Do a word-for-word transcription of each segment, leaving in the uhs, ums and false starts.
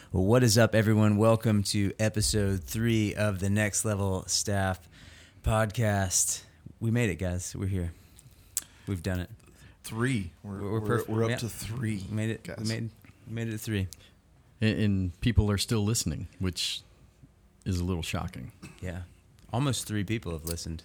Well, what is up, everyone? Welcome to episode three of the Next Level Staff podcast. We made it, guys. We're here. We've done it. Three. We're We're, we're, perfect. we're up Yeah. to three. We made it. guys. We made, we made it to three. And, and people are still listening, which is a little shocking. Yeah. Almost three people have listened.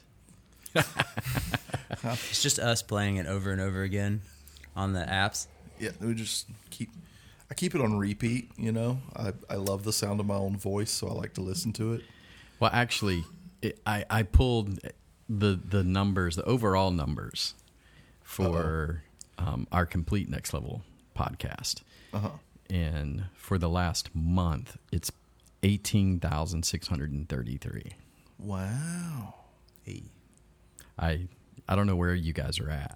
It's just us playing it over and over again on the apps. Yeah, we just keep. I keep it on repeat. You know, I I love the sound of my own voice, so I like to listen to it. Well, actually, it, I, I pulled the the numbers, the overall numbers for um, our complete Next Level podcast. Uh-huh. And for the last month, it's eighteen thousand six hundred thirty-three. Wow. Hey. I I don't know where you guys are at.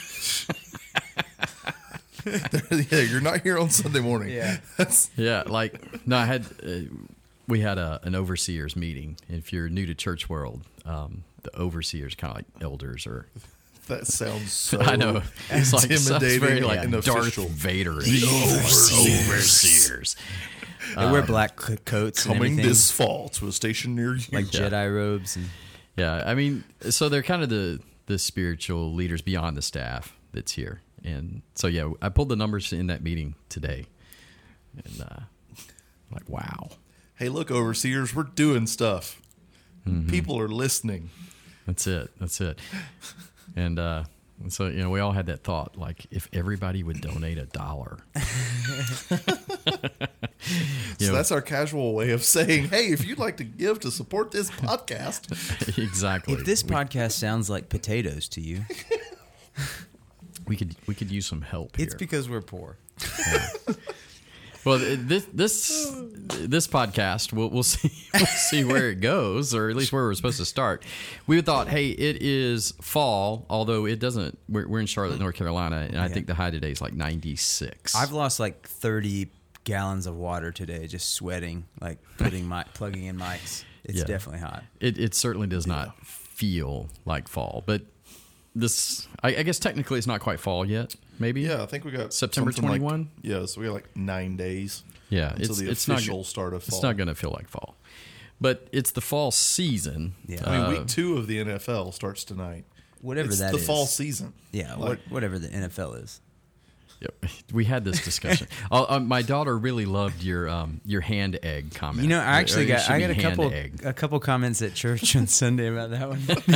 Yeah, you're not here on Sunday morning. Yeah. That's, Yeah, like no, I had uh, we had a, an overseers meeting. If you're new to church world, um, the overseers kind of like elders or that sounds so. I know it's like sounds intimidating very like and Darth official. Vader. The overseers. overseers. They wear black co- coats and Coming everything, this fall to a station near you. like Jedi robes. And Yeah, I mean, so they're kind of the the spiritual leaders beyond the staff that's here, and so yeah, I pulled the numbers in that meeting today, and uh, like wow, Hey, look, overseers, we're doing stuff. Mm-hmm. People are listening. that's it, that's it, and uh, and so you know we all had that thought, like if everybody would donate a dollar. So know- that's our casual way of saying, hey, if you'd like to give to support this podcast, Exactly. if this we, podcast sounds like potatoes to you, we could we could use some help here. it's because we're poor. Well, this this this podcast, we'll we'll see we'll see where it goes, or at least where we're supposed to start. We thought, hey, it is fall, although it doesn't. We're, we're in Charlotte, North Carolina, and I Yeah. think the high today is like ninety-six. I've lost like thirty gallons of water today, just sweating, like putting my plugging in mics. It's Yeah. definitely hot. It it certainly does not feel like fall, but this I, I guess technically it's not quite fall yet. Maybe yeah, I think we got September something like- twenty-one? yeah, so we got like nine days. Yeah, until it's the it's not official go- start of fall. It's not going to feel like fall, but it's the fall season. Yeah. I mean, Uh, week two of the N F L starts tonight. Whatever it's that the is. fall season. Yeah, Like- what, whatever the N F L is. Yep. We had this discussion. uh, uh, my daughter really loved your um, your hand egg comment. You know, I actually Or it got should I be got a hand couple egg. a couple comments at church on Sunday about that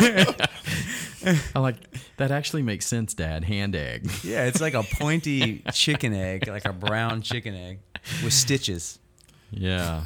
one. I'm like, that actually makes sense, Dad. Hand egg. Yeah, it's like a pointy chicken egg, like a brown chicken egg with stitches. Yeah.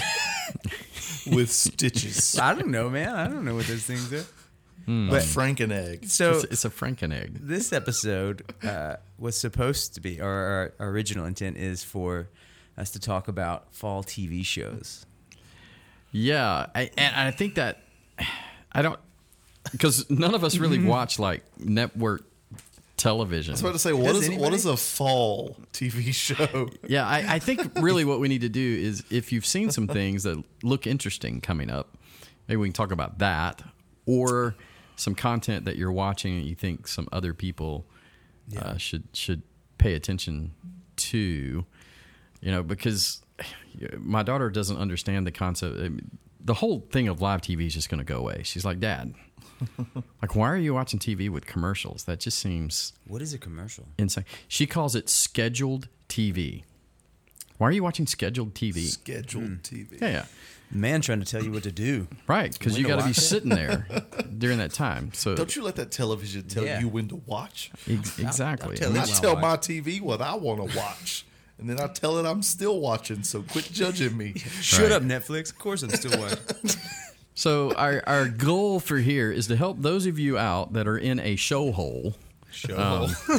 With stitches. I don't know, man. I don't know what those things are. a But Franken egg. so It's, it's a Franken egg. this episode uh, was supposed to be, or our original intent is for us to talk about fall T V shows. Yeah. I, and I think that, I don't, because none of us really watch like network television. I was about to say, what Does is anybody? what is a fall T V show? Yeah, I, I think really what we need to do is if you've seen some things that look interesting coming up, maybe we can talk about that, or some content that you're watching and you think some other people uh, should should pay attention to, you know, because my daughter doesn't understand the concept. I mean, the whole thing of live T V is just going to go away. She's like, Dad, like, why are you watching T V with commercials? That just seems What is a commercial? insane. She calls it scheduled T V. Why are you watching scheduled T V? Scheduled T V. Yeah, yeah. Man trying to tell you what to do. Right, because When you to got to be watch it? sitting there during that time. So Don't you let that television tell Yeah. you when to watch. ex- exactly. tell I it when I tell watch. my T V what I want to watch, and then I tell it I'm still watching. So quit judging me. Shut Right. up, Netflix. Of course I'm still watching. So our our goal for here is to help those of you out that are in a show hole. Show. Um,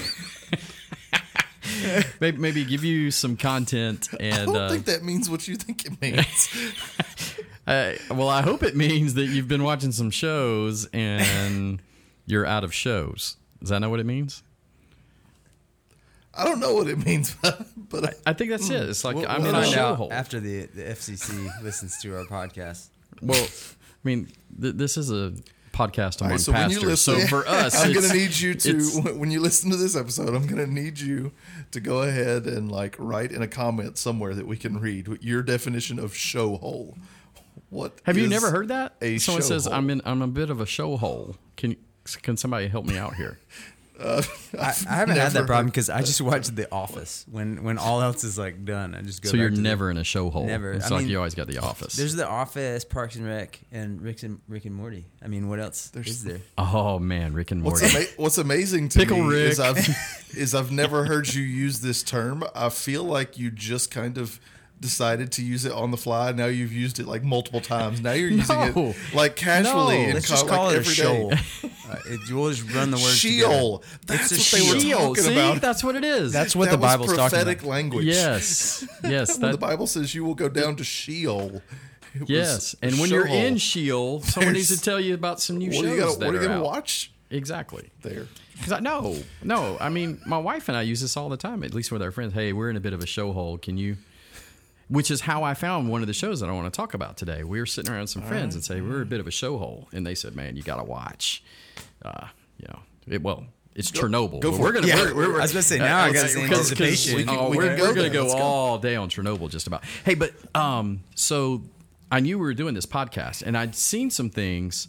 Maybe, maybe give you some content I and don't uh, think that means what you think it means. uh, well, I hope it means that you've been watching some shows and you're out of shows. Is that not what it means? I don't know what it means, but, but I, I think that's it. It's like We'll, I'm we'll in a find show out hole. after the, the F C C listens to our podcast. Well, I mean, th- this is a podcast All among right, so when you pastors. So listen, for us, I'm it's- going to need you it's- to, when you listen to this episode, I'm going to need you to go ahead and like write in a comment somewhere that we can read your definition of show hole. What Have you is never heard that? a Someone show says hole? I'm in. I'm a bit of a show hole. Can can somebody help me out here? I, I haven't had that never problem heard because I just watch The Office when when all else is like done. I just go. So back you're to the- never in a show hole. Never. It's I like mean, you always got The Office. There's The Office, Parks and Rec, and Rick and Rick and Morty. I mean, what else There's- is there? Oh man, Rick and What's, Morty. ama- what's amazing to Pickle me is Rick. I've is I've never heard you use this term. I feel like you just kind of decided to use it on the fly. Now you've used it like multiple times. Now you're using No. it like casually. No. and Let's co- just call like it a every shoal. day. uh, it, we'll just run the word Sheol. together. That's It's a what they were Sheol. talking See, about. that's what it is. That's what that the Bible's was talking prophetic about. language. yes, yes, When the that, Bible says you will go down to Sheol. It was yes. a And when you're Sheol. in Sheol, someone needs to There's- tell you about some new what shows are you gonna, that what are you are gonna out. watch Exactly. there? Because I no, no. I mean, my wife and I use this all the time. At least with our friends. Hey, we're in a bit of a show hole. Can you? Which is how I found one of the shows that I want to talk about today. We were sitting around with some friends and say we're a bit of a show hole, and they said, "Man, you got to watch." Uh, you know, it, well, it's Chernobyl. go but for we're it. gonna. Yeah, we're, we're, I was gonna say, now I got because- the because- anticipation. we can- We oh, can we're go we're there. gonna go Let's go. all day on Chernobyl, just about. Hey, but um, so I knew we were doing this podcast, and I'd seen some things.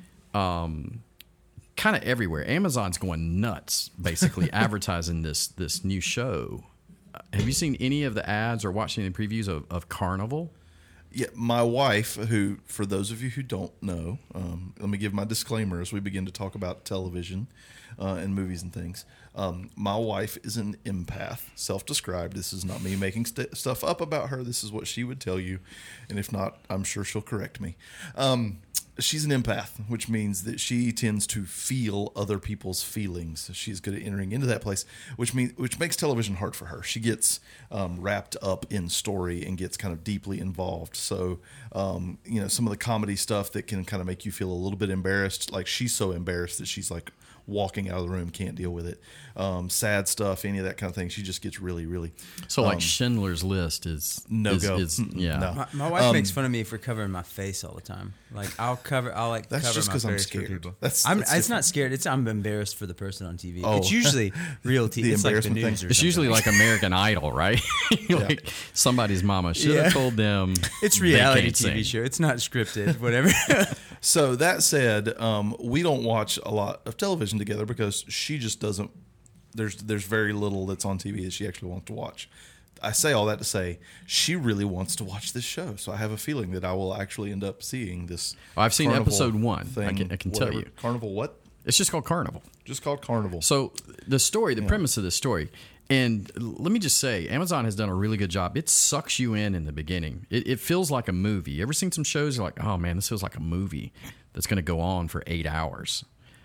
Um, kind of everywhere. Amazon's going nuts, basically advertising this this new show. Uh, have you seen any of the ads or watched any previews of, of Carnival? Yeah, my wife, who, for those of you who don't know, um, let me give my disclaimer as we begin to talk about television uh, and movies and things. Um, my wife is an empath, self-described. This is not me making st- stuff up about her. This is what she would tell you, and if not, I'm sure she'll correct me. Um, she's an empath, which means that she tends to feel other people's feelings. She's good at entering into that place, which means which makes television hard for her. She gets um, wrapped up in story and gets kind of deeply involved. So, um, you know, some of the comedy stuff that can kind of make you feel a little bit embarrassed, like she's so embarrassed that she's like walking out of the room, can't deal with it. Um, sad stuff, any of that kind of thing. She just gets really, really So, like um, Schindler's List is no is, go. is- Mm-mm, yeah. no. My, my wife Um, makes fun of me for covering my face all the time. Like I'll cover, I'll like That's cover just my 'cause I'm face for scared. people. That's- I'm, that's it's different. not scared. It's I'm embarrassed for the person on T V. Oh. It's usually real T V. The It's like the embarrassment thing. news or It's something. usually like American Idol, right? like somebody's mama should have Yeah. told them. it's they reality can't T V sing. show. It's not scripted. Whatever. So that said, um, we don't watch a lot of television together because she just doesn't. There's there's very little that's on T V that she actually wants to watch. I say all that to say she really wants to watch this show, so I have a feeling that I will actually end up seeing this. Well, I've seen Carnival episode one. I thing, can- I can tell whatever. you. Carnival what? It's just called Carnival. Just called Carnival. So the story, the premise of the story, and let me just say, Amazon has done a really good job. It sucks you in in the beginning. It, it feels like a movie. You ever seen some shows? You're like, oh man, this feels like a movie that's going to go on for eight hours.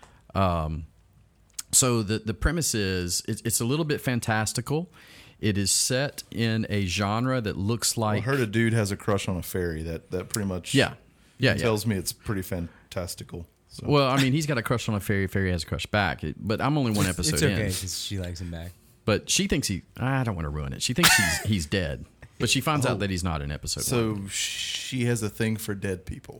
Um, so the the premise is it's, it's a little bit fantastical. It is set in a genre that looks I like heard a dude has a crush on a fairy. That that pretty much yeah, yeah, yeah. tells me it's pretty fantastical. So. Well, I mean, he's got a crush on a fairy. Fairy has a crush back. It- but I'm only one episode it's okay in. because she likes him back. But she thinks he. I don't want to ruin it. She thinks he's he's dead. But she finds Oh. out that he's not in episode so one. she has a thing for dead people.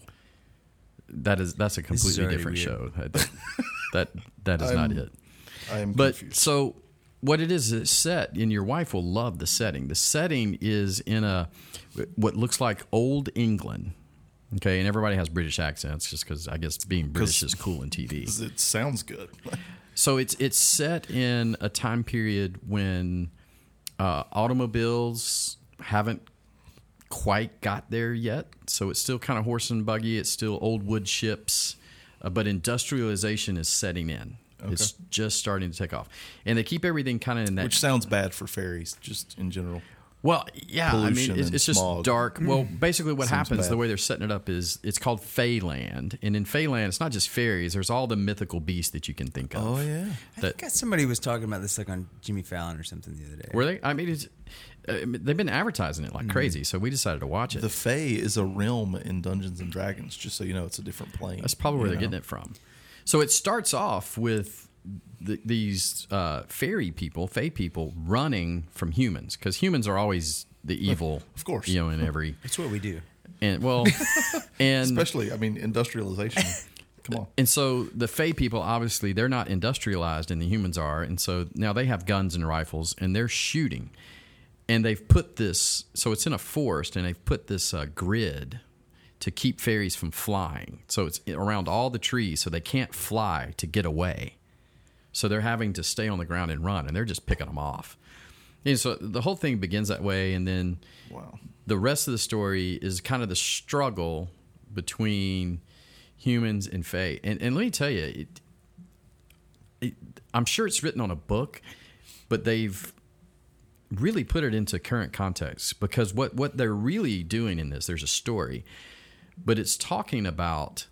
That is that's a is completely already different weird. show. That that, that is not I'm- it. I am But confused. so what it is, it's set, and your wife will love the setting. The setting is in a what looks like old England. Okay, and everybody has British accents just because I guess being British is cool in T V. It sounds good. So it's it's set in a time period when uh, automobiles haven't quite got there yet. So it's still kind of horse and buggy. It's still old wood ships, uh, but industrialization is setting in. It's just starting to take off, and they keep everything kind of in that. Which sounds bad for fairies, just in general. Well, yeah, I mean, pollution it's, and it's just smog. dark. Well, basically, what Seems happens, bad. the way they're setting it up is it's called Feyland, and in Feyland, it's not just fairies. There's all the mythical beasts that you can think of. Oh yeah. I That- think somebody was talking about this like on Jimmy Fallon or something the other day. Were they? I mean, it's, uh, they've been advertising it like crazy, so we decided to watch it. The Fae is a realm in Dungeons and Dragons, just so you know, it's a different plane. That's probably where you they're know? getting it from. So it starts off with the, these uh, fairy people, fae people, running from humans because humans are always the evil, Of course. you know, in every It's what we do. and well, and Especially, I mean, industrialization Come on. And so the Fae people, obviously, they're not industrialized and the humans are. And so now they have guns and rifles and they're shooting. And they've put this, so it's in a forest, and they've put this uh, grid to keep fairies from flying. So it's around all the trees, so they can't fly to get away. So they're having to stay on the ground and run, and they're just picking them off. And so the whole thing begins that way, and then Wow. the rest of the story is kind of the struggle between humans and Fae. And, and let me tell you, it, it, I'm sure it's written on a book, but they've really put it into current context, because what, what they're really doing in this, there's a story, but it's talking about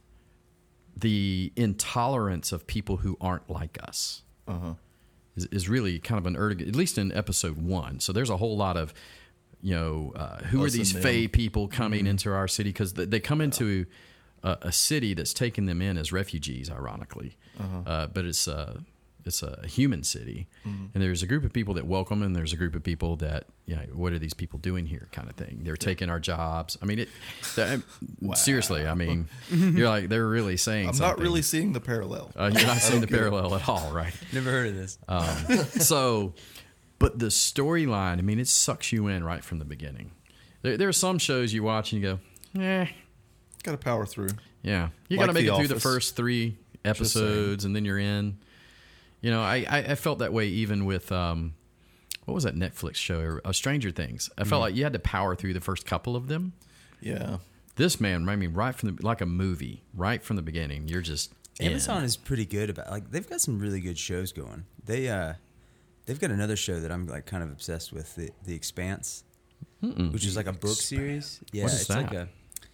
the intolerance of people who aren't like us. Uh-huh. Is, is really kind of an early, at least in episode one. So there's a whole lot of, you know, uh, who Us are these and Fae them. people coming mm-hmm. into our city? Because they come into a, a city that's taking them in as refugees, ironically. Uh-huh. Uh, but it's uh, it's a human city, mm-hmm. and there's a group of people that welcome them, and there's a group of people that, you know, what are these people doing here, kind of thing. They're taking our jobs. I mean, it. That, wow. Seriously, I mean, you're like, they're really saying. I'm something. not really seeing the parallel. Uh, you're not seeing the parallel at all, right? Never heard of this. Um, so, but the storyline, I mean, it sucks you in right from the beginning. There, there are some shows you watch and you go, eh. Got to power through. Yeah. You Like got to make The it through the Office. first three episodes and then you're in. You know, I, I, I felt that way even with, um, what was that Netflix show? Uh, Stranger Things. I felt mm. like you had to power through the first couple of them. Yeah. This man, I mean, right from the, like a movie, right from the beginning, you're just in. Amazon is pretty good about, like, they've got some really good shows going. They, uh, they've got another show that I'm like kind of obsessed with, The, the Expanse, Mm-mm. which is like a book series. Yeah, what is it's that? like a,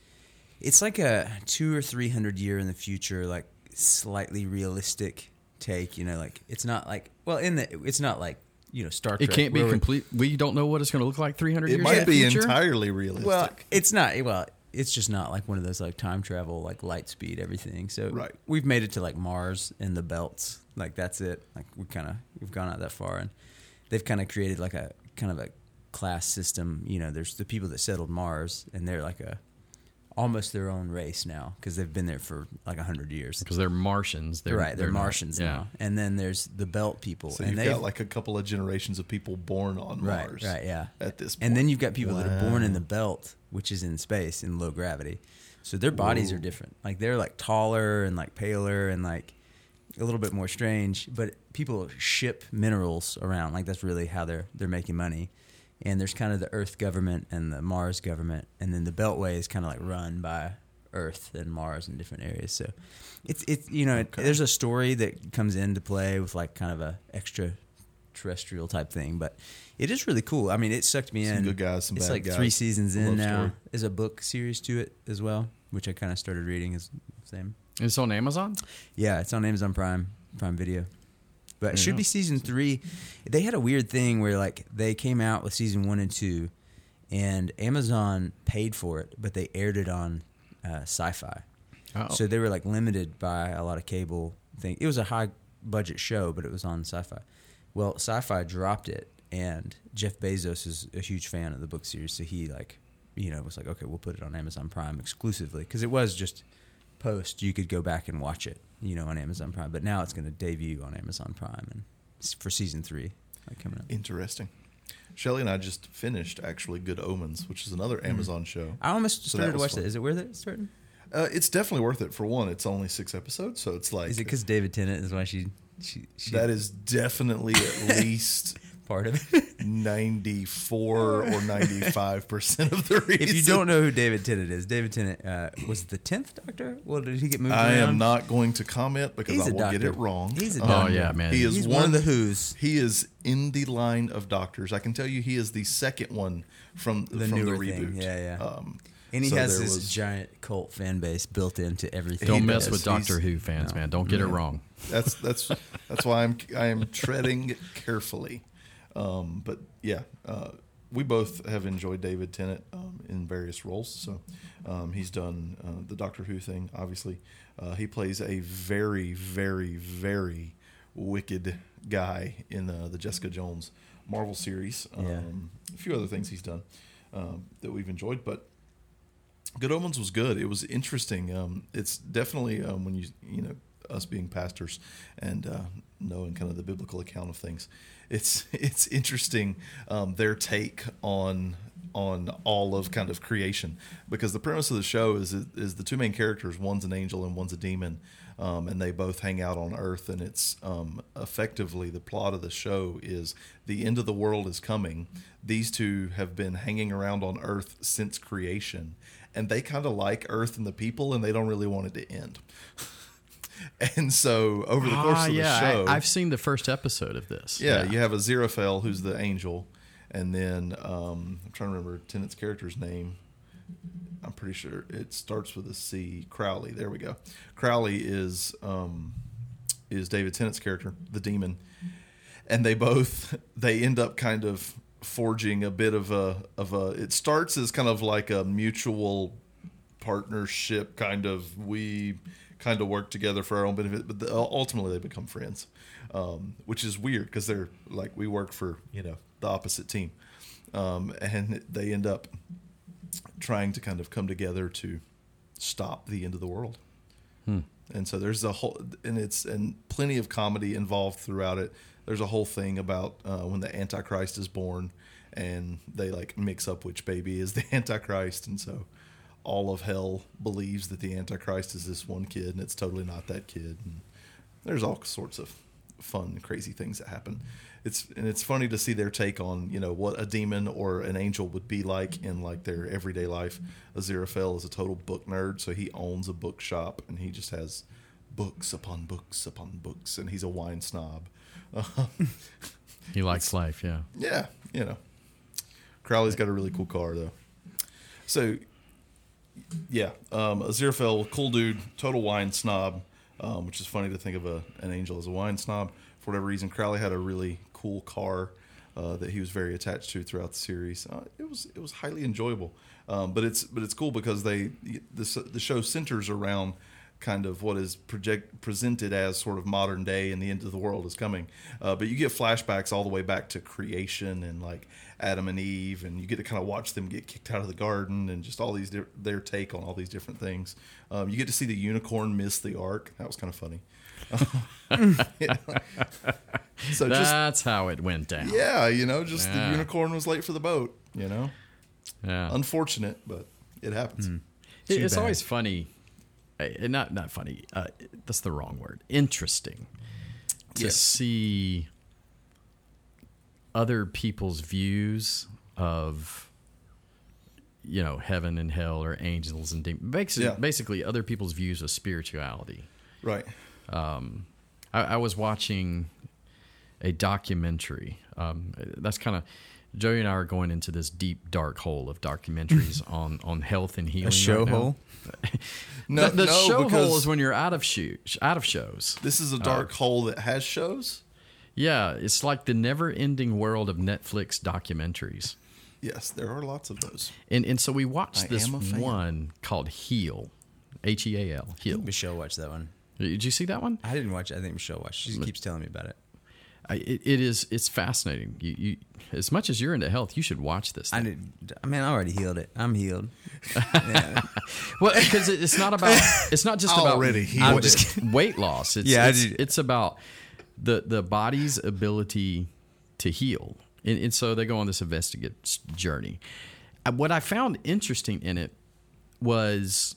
it's like a two or three hundred year in the future, like slightly realistic take. You know, like it's not like well, in the it's not like you know Star Trek. It can't be where- complete. We don't know what it's going to look like three hundred It years. might in the be future. entirely realistic. Well, it's not. Well, it's just not like one of those like time travel, like light speed, everything. So Right. we've made it to like Mars and the belts. Like that's it. Like we kind of we've gone out that far, and they've kind of created like a kind of a class system. You know, there's the people that settled Mars, and they're like a almost their own race now because they've been there for like a hundred years. Because they're Martians. They're, right, they're, they're not- Martians yeah. now. And then there's the belt people, so and you've they've got like a couple of generations of people born on right, Mars. right, yeah. At this point. And then you've got people that are born in Wow. the belt, which is in space in low gravity. So their bodies Whoa. are different. Like they're like taller and like paler and like a little bit more strange. But people ship minerals around. Like that's really how they're they're making money. And there's kind of the Earth government and the Mars government, and then the Beltway is kind of like run by Earth and Mars in different areas. So it's it's you know Okay. there's a story that comes into play with like kind of a extraterrestrial type thing, but it is really cool. I mean, it sucked me Some in. good guys, some it's bad like guys. three seasons in Love now. story. There's a book series to it as well, which I kind of started reading. Is same. It's on Amazon? Yeah, it's on Amazon Prime Prime Video. But it There you should go. be season three. They had a weird thing where like they came out with season one and two, and Amazon paid for it, but they aired it on uh, Sci-Fi. Oh. So they were like limited by a lot of cable thing. It was a high budget show, but it was on Sci-Fi. Well, Sci-Fi dropped it, and Jeff Bezos is a huge fan of the book series, so he like, you know, was like, okay, we'll put it on Amazon Prime exclusively because it was just post. You could go back and watch it, you know, on Amazon Prime. But now it's going to debut on Amazon Prime and s- for season three like coming up. Interesting. Shelley and I just finished actually Good Omens, which is another Amazon show. I almost So started that to was watch fun. that. Is it worth it starting? Uh, it's definitely worth it. For one, it's only six episodes, so it's like Is it because David Tennant is why she she, she that is definitely at least part of it? ninety-four or ninety-five percent of the reason. If you don't know who David Tennant is, David Tennant uh, was the tenth Doctor. Well, did he get moved I around? am not going to comment because He's I a will get doctor. it wrong. He's a Um, Oh, doctor. yeah, man. He is He's one, one of the Who's. He is in the line of doctors. I can tell you, he is the second one from The from the newer reboot. thing. Yeah, yeah. Um, And he so has there this was- giant cult fan base built into everything. Don't He mess does. with Doctor He's- Who fans, no. man. Don't get it Yeah. wrong. That's that's that's why I'm I am treading carefully. Um, but yeah, uh, we both have enjoyed David Tennant um, in various roles. So um, he's done uh, the Doctor Who thing. Obviously, uh, he plays a very, very, very wicked guy in uh, the Jessica Jones Marvel series. Um, Yeah. A few other things he's done um, that we've enjoyed, but Good Omens was good. It was interesting. Um, it's definitely um, when you you know us being pastors and uh, knowing kind of the biblical account of things, it's it's interesting um, their take on on all of kind of creation, because the premise of the show is is the two main characters, one's an angel and one's a demon, um, and they both hang out on Earth, and it's um, effectively the plot of the show is the end of the world is coming. These two have been hanging around on Earth since creation, and they kind of like Earth and the people, and they don't really want it to end. And so over the course ah, of the yeah, show, I, I've seen the first episode of this. yeah, you have Aziraphale, who's the angel, and then um, I'm trying to remember Tennant's character's name. I'm pretty sure it starts with a C. Crowley. There we go. Crowley is um, is David Tennant's character, the demon, and they both they end up kind of forging a bit of a of a. It starts as kind of like a mutual partnership, kind of we kind of work together for our own benefit, but the, ultimately they become friends, um, which is weird because they're like we work for you know the opposite team, um, and they end up trying to kind of come together to stop the end of the world. Hmm. And so there's a whole, and it's, and plenty of comedy involved throughout it. There's a whole thing about uh, when the Antichrist is born, and they like mix up which baby is the Antichrist. And so all of hell believes that the Antichrist is this one kid, and it's totally not that kid. And there's all sorts of fun, crazy things that happen. It's and it's funny to see their take on you know what a demon or an angel would be like in like their everyday life. Aziraphale is a total book nerd, so he owns a bookshop and he just has books upon books upon books, and he's a wine snob. Uh, He likes life, yeah. yeah, you know, Crowley's got a really cool car though. So yeah, um, Aziraphale, cool dude, total wine snob, um, which is funny to think of a, an angel as a wine snob. For whatever reason, Crowley had a really cool car uh, that he was very attached to throughout the series. Uh, it was it was highly enjoyable, um, but it's but it's cool because they the the show centers around kind of what is project presented as sort of modern day and the end of the world is coming. Uh, but you get flashbacks all the way back to creation and like Adam and Eve, and you get to kind of watch them get kicked out of the garden and just all these di- their take on all these different things. Um, you get to see the unicorn miss the ark. That was kind of funny. Yeah. So just That's how it went down. yeah, you know, just Yeah. the unicorn was late for the boat. You know, Yeah. unfortunate, but it happens. It- Too it's bad. always funny. eh, Not not funny. Uh, that's the wrong word. Interesting to Yes. see other people's views of, you know, heaven and hell or angels and demons. Basically, Yeah. basically, other people's views of spirituality. Right. Um, I, I was watching a documentary. Um, that's kind of Joey and I are going into this deep dark hole of documentaries on, on health and healing. A show right now. hole? No, the the no, show because hole is when you're out of shoot, out of shows. this is a dark hole that has shows. Yeah, it's like the never-ending world of Netflix documentaries. Yes, there are lots of those. And and so we watched I this am a fan. one called Heal, H E A L, I think Heal. Michelle watched that one. Did you see that one? I didn't watch it. I think Michelle watched it. She keeps telling me about it. I, it, it is. It's fascinating. You, you, as much as you're into health, you should watch this. I thing. did. I mean, I already healed it. I'm healed. Yeah. Well, because it, it's not about. It's not just about Already weight- healed it. weight loss. It's, Yeah, I it's, do. it's about the the body's ability to heal, and, and so they go on this investigative journey. Uh, What I found interesting in it was,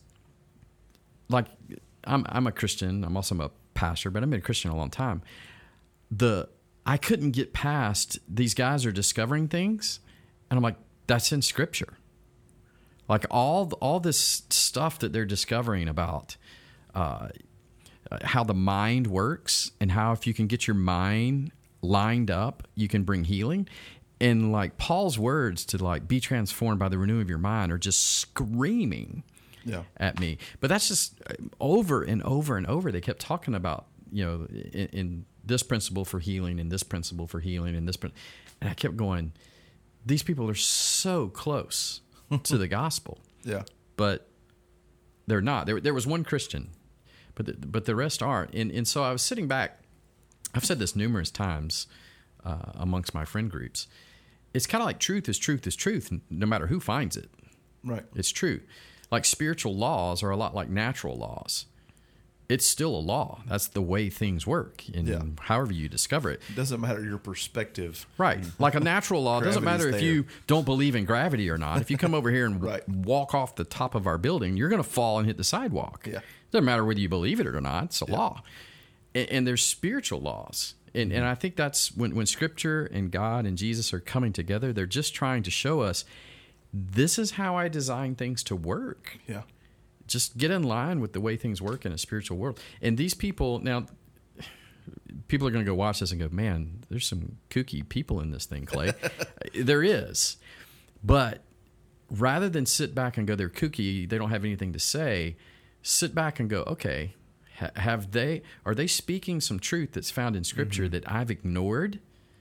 like, I'm I'm a Christian. I'm also a pastor, but I've been a Christian a long time. The I couldn't get past these guys are discovering things, and I'm like, that's in Scripture. Like all all this stuff that they're discovering about uh, how the mind works, and how if you can get your mind lined up, you can bring healing. And like Paul's words to like be transformed by the renewing of your mind are just screaming Yeah. at me. But that's just over and over and over. They kept talking about, you know, in, in this principle for healing and this principle for healing and this. prin- And I kept going, these people are so close to the gospel, Yeah. but they're not. There, there was one Christian, but the, but the rest aren't. And, and so I was sitting back. I've said this numerous times uh, amongst my friend groups. It's kind of like truth is truth is truth, no matter who finds it. Right. It's true. like spiritual laws are a lot like natural laws. It's still a law. That's the way things work, and Yeah. however you discover it. It doesn't matter your perspective. Right. Like a natural law, it doesn't matter if Gravity's you don't believe in gravity or not. If you come over here and Right. walk off the top of our building, you're going to fall and hit the sidewalk. Yeah. Doesn't matter whether you believe it or not. It's a law. And, and there's spiritual laws. And, and I think that's when, when Scripture and God and Jesus are coming together, they're just trying to show us, this is how I design things to work. Yeah. Just get in line with the way things work in a spiritual world. And these people, now, people are going to go watch this and go, man, there's some kooky people in this thing, Clay. There is. But rather than sit back and go, they're kooky, they don't have anything to say, sit back and go, okay, ha- have they, are they speaking some truth that's found in Scripture mm-hmm. that I've ignored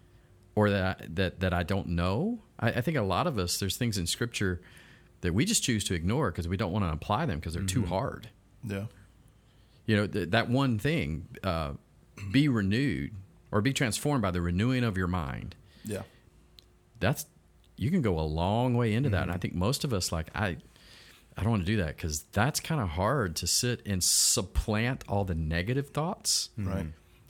or that I, that, that I don't know? I, I think a lot of us, there's things in Scripture that we just choose to ignore because we don't want to apply them because they're mm-hmm. too hard. Yeah. You know, th- that one thing, uh, be renewed or be transformed by the renewing of your mind. Yeah. That's, you can go a long way into mm-hmm. that. And I think most of us, like, I, I don't want to do that because that's kind of hard to sit and supplant all the negative thoughts right.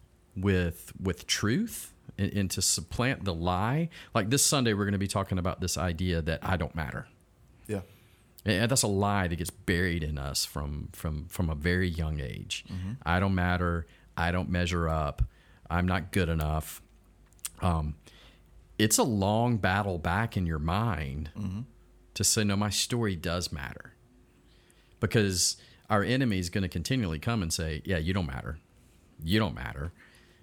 with, with truth and, and to supplant the lie. Like this Sunday, we're going to be talking about this idea that I don't matter. Yeah. And that's a lie that gets buried in us from from from a very young age. Mm-hmm. I don't matter. I don't measure up. I'm not good enough. Um, it's a long battle back in your mind mm-hmm. to say, no, my story does matter. Because our enemy is going to continually come and say, yeah, you don't matter. You don't matter.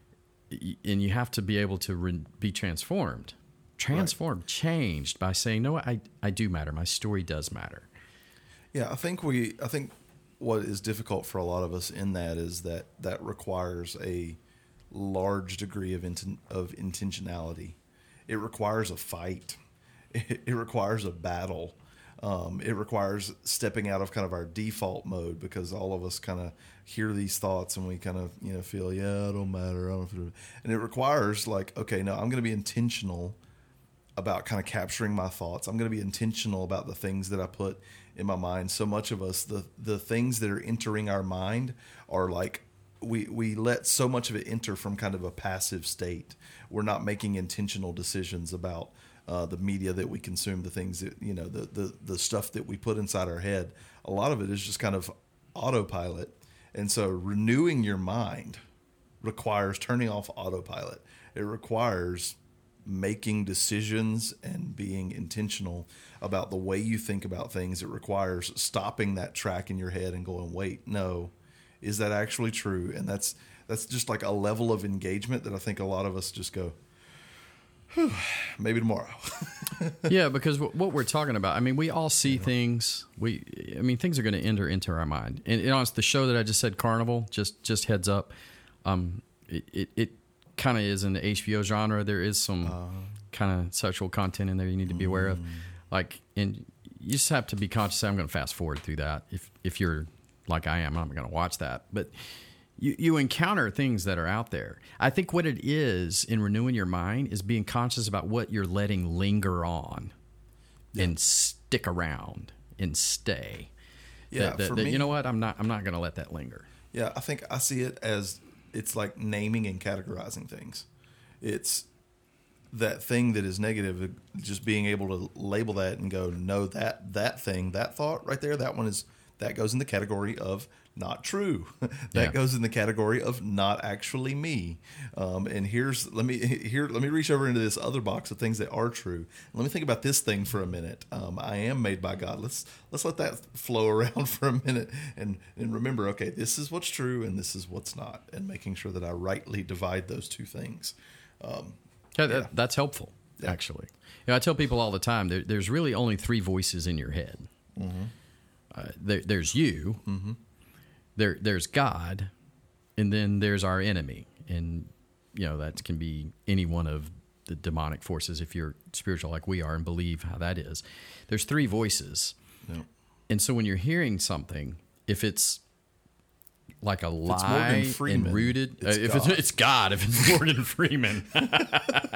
And you have to be able to re- be transformed. Transformed, right. changed by saying, no, I, I do matter. My story does matter. Yeah, I think we, I think what is difficult for a lot of us in that is that that requires a large degree of inten, of intentionality. It requires a fight. It, it requires a battle. Um, it requires stepping out of kind of our default mode because all of us kind of hear these thoughts and we kind of, you know, feel, yeah, it don't matter. I don't feel, and it requires like, okay, no, I'm going to be intentional about kind of capturing my thoughts. I'm going to be intentional about the things that I put in my mind. So much of us, the the things that are entering our mind are like, we, we let so much of it enter from kind of a passive state. We're not making intentional decisions about uh, the media that we consume, the things that, you know, the, the, the stuff that we put inside our head. A lot of it is just kind of autopilot. And so renewing your mind requires turning off autopilot. It requires making decisions and being intentional about the way you think about things. It requires stopping that track in your head and going, wait, no, is that actually true? And that's that's just like a level of engagement that I think a lot of us just go, maybe tomorrow. Yeah, because what we're talking about, I mean, we all see yeah. things. We, I mean, things are going to enter into our mind. And you know, it's the show that I just said, Carnival. Just just heads up, um, it it. it kind of is in the H B O genre. There is some uh, kind of sexual content in there you need to be aware of. Like, and you just have to be conscious. I'm going to fast forward through that. If if you're like I am, I'm going to watch that. But you, you encounter things that are out there. I think what it is in renewing your mind is being conscious about what you're letting linger on yeah. and stick around and stay. Yeah, that, that, for that, me, you know what? I'm not. I'm not going to let that linger. Yeah, I think I see it as it's like naming and categorizing things. It's that thing that is negative, just being able to label that and go, no, that that thing, that thought right there, that one is that goes in the category of not true. that yeah. goes in the category of not actually me. Um, and here's let me here let me reach over into this other box of things that are true. Let me think about this thing for a minute. Um, I am made by God. Let's let's let that flow around for a minute and and remember, okay, this is what's true and this is what's not, and making sure that I rightly divide those two things. Um, yeah, that, yeah. That's helpful, yeah. actually. You know, I tell people all the time, there, there's really only three voices in your head. Mm-hmm. Uh, there, there's you. Mm-hmm. There, there's God, and then there's our enemy, and you know that can be any one of the demonic forces if you're spiritual like we are and believe how that is. There's three voices, yeah. and so when you're hearing something, if it's like a if lie and rooted, it's uh, if God. it's, it's God, if it's Morgan Freeman,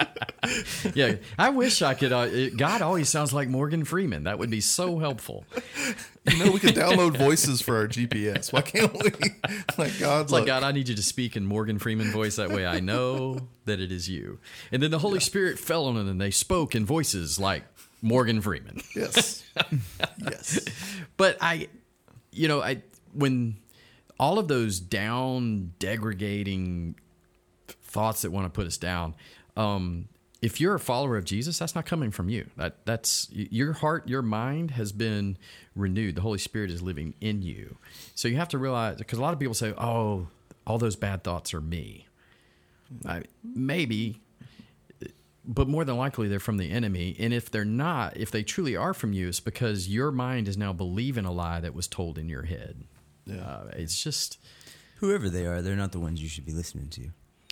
Yeah, I wish I could. Uh, it, God always sounds like Morgan Freeman. That would be so helpful. You know, we could download voices for our G P S. Why can't we? Like, God, It's like, God, I need you to speak in Morgan Freeman voice. That way I know that it is you. And then the Holy Spirit fell on them and they spoke in voices like Morgan Freeman. Yes. Yes. But I, you know, I when all of those down, degrading thoughts that want to put us down, um, if you're a follower of Jesus, that's not coming from you. That that's your heart, your mind has been renewed. The Holy Spirit is living in you. So you have to realize, because a lot of people say, "Oh, all those bad thoughts are me." I, maybe, but more than likely they're from the enemy. And if they're not, if they truly are from you, it's because your mind is now believing a lie that was told in your head. Yeah. Uh, it's just, Whoever they are, they're not the ones you should be listening to.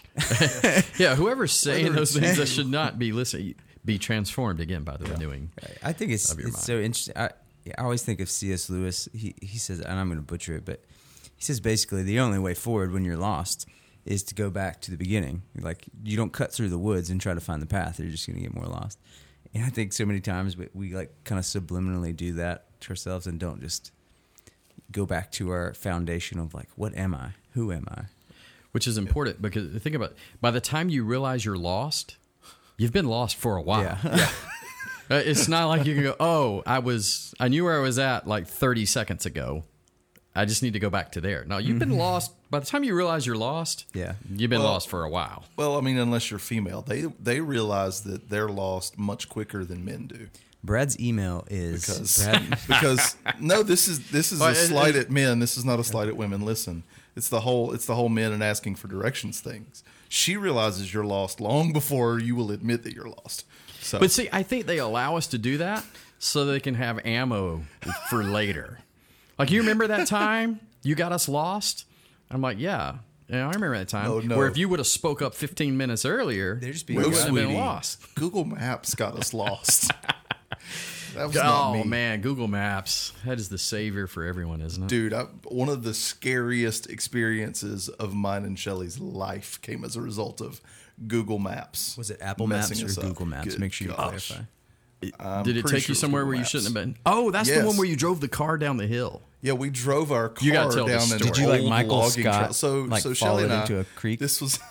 yeah, whoever's saying Whether those it's- things that should not be listening, be transformed again by the renewing. I think it's, Of your it's mind. so interesting. I, I always think of C S. Lewis. He he says, and I'm going to butcher it, but he says basically the only way forward when you're lost is to go back to the beginning. Like, you don't cut through the woods and try to find the path. You're just going to get more lost. And I think so many times we, we like kind of subliminally do that to ourselves and don't just go back to our foundation of like, what am I? Who am I? Which is important because think about it, by the time you realize you're lost, you've been lost for a while. Yeah. Uh, It's not like you can go, oh, I was, I knew where I was at like thirty seconds ago. I just need to go back to there. No, you've been lost. By the time you realize you're lost, Yeah. you've been Well- lost for a while. Well, I mean, unless you're female, they they realize that they're lost much quicker than men do. Brad's email is Because Brad, because no, this is this is Well, a it- slight it- at men. This is not a slight at women. Listen, it's the whole it's the whole men and asking for directions things. She realizes you're lost long before you will admit that you're lost. So, But see, I think they allow us to do that so they can have ammo for later. Like, you remember that time you got us lost? I'm like, yeah. Yeah, I remember that time. Oh, no. Where if you would have spoke up fifteen minutes earlier, They're just we being would no, have been sweetie, lost. Google Maps got us lost. That was Oh, not me. man, Google Maps. That is the savior for everyone, isn't it? Dude, I, one of the scariest experiences of mine and Shelly's life came as a result of Google Maps. was it Apple messing Maps us or up. Google Maps? Good Make sure you gosh. clarify. I'm Did it pretty take sure you was somewhere Google where you Maps. shouldn't have been? Oh, that's the Yes. one where you drove the car down the hill. Yeah, we drove our car You gotta tell down this an story. Did you, like old Michael logging Scott, trail. So, like, so fall Shelly and I, into a creek? This was.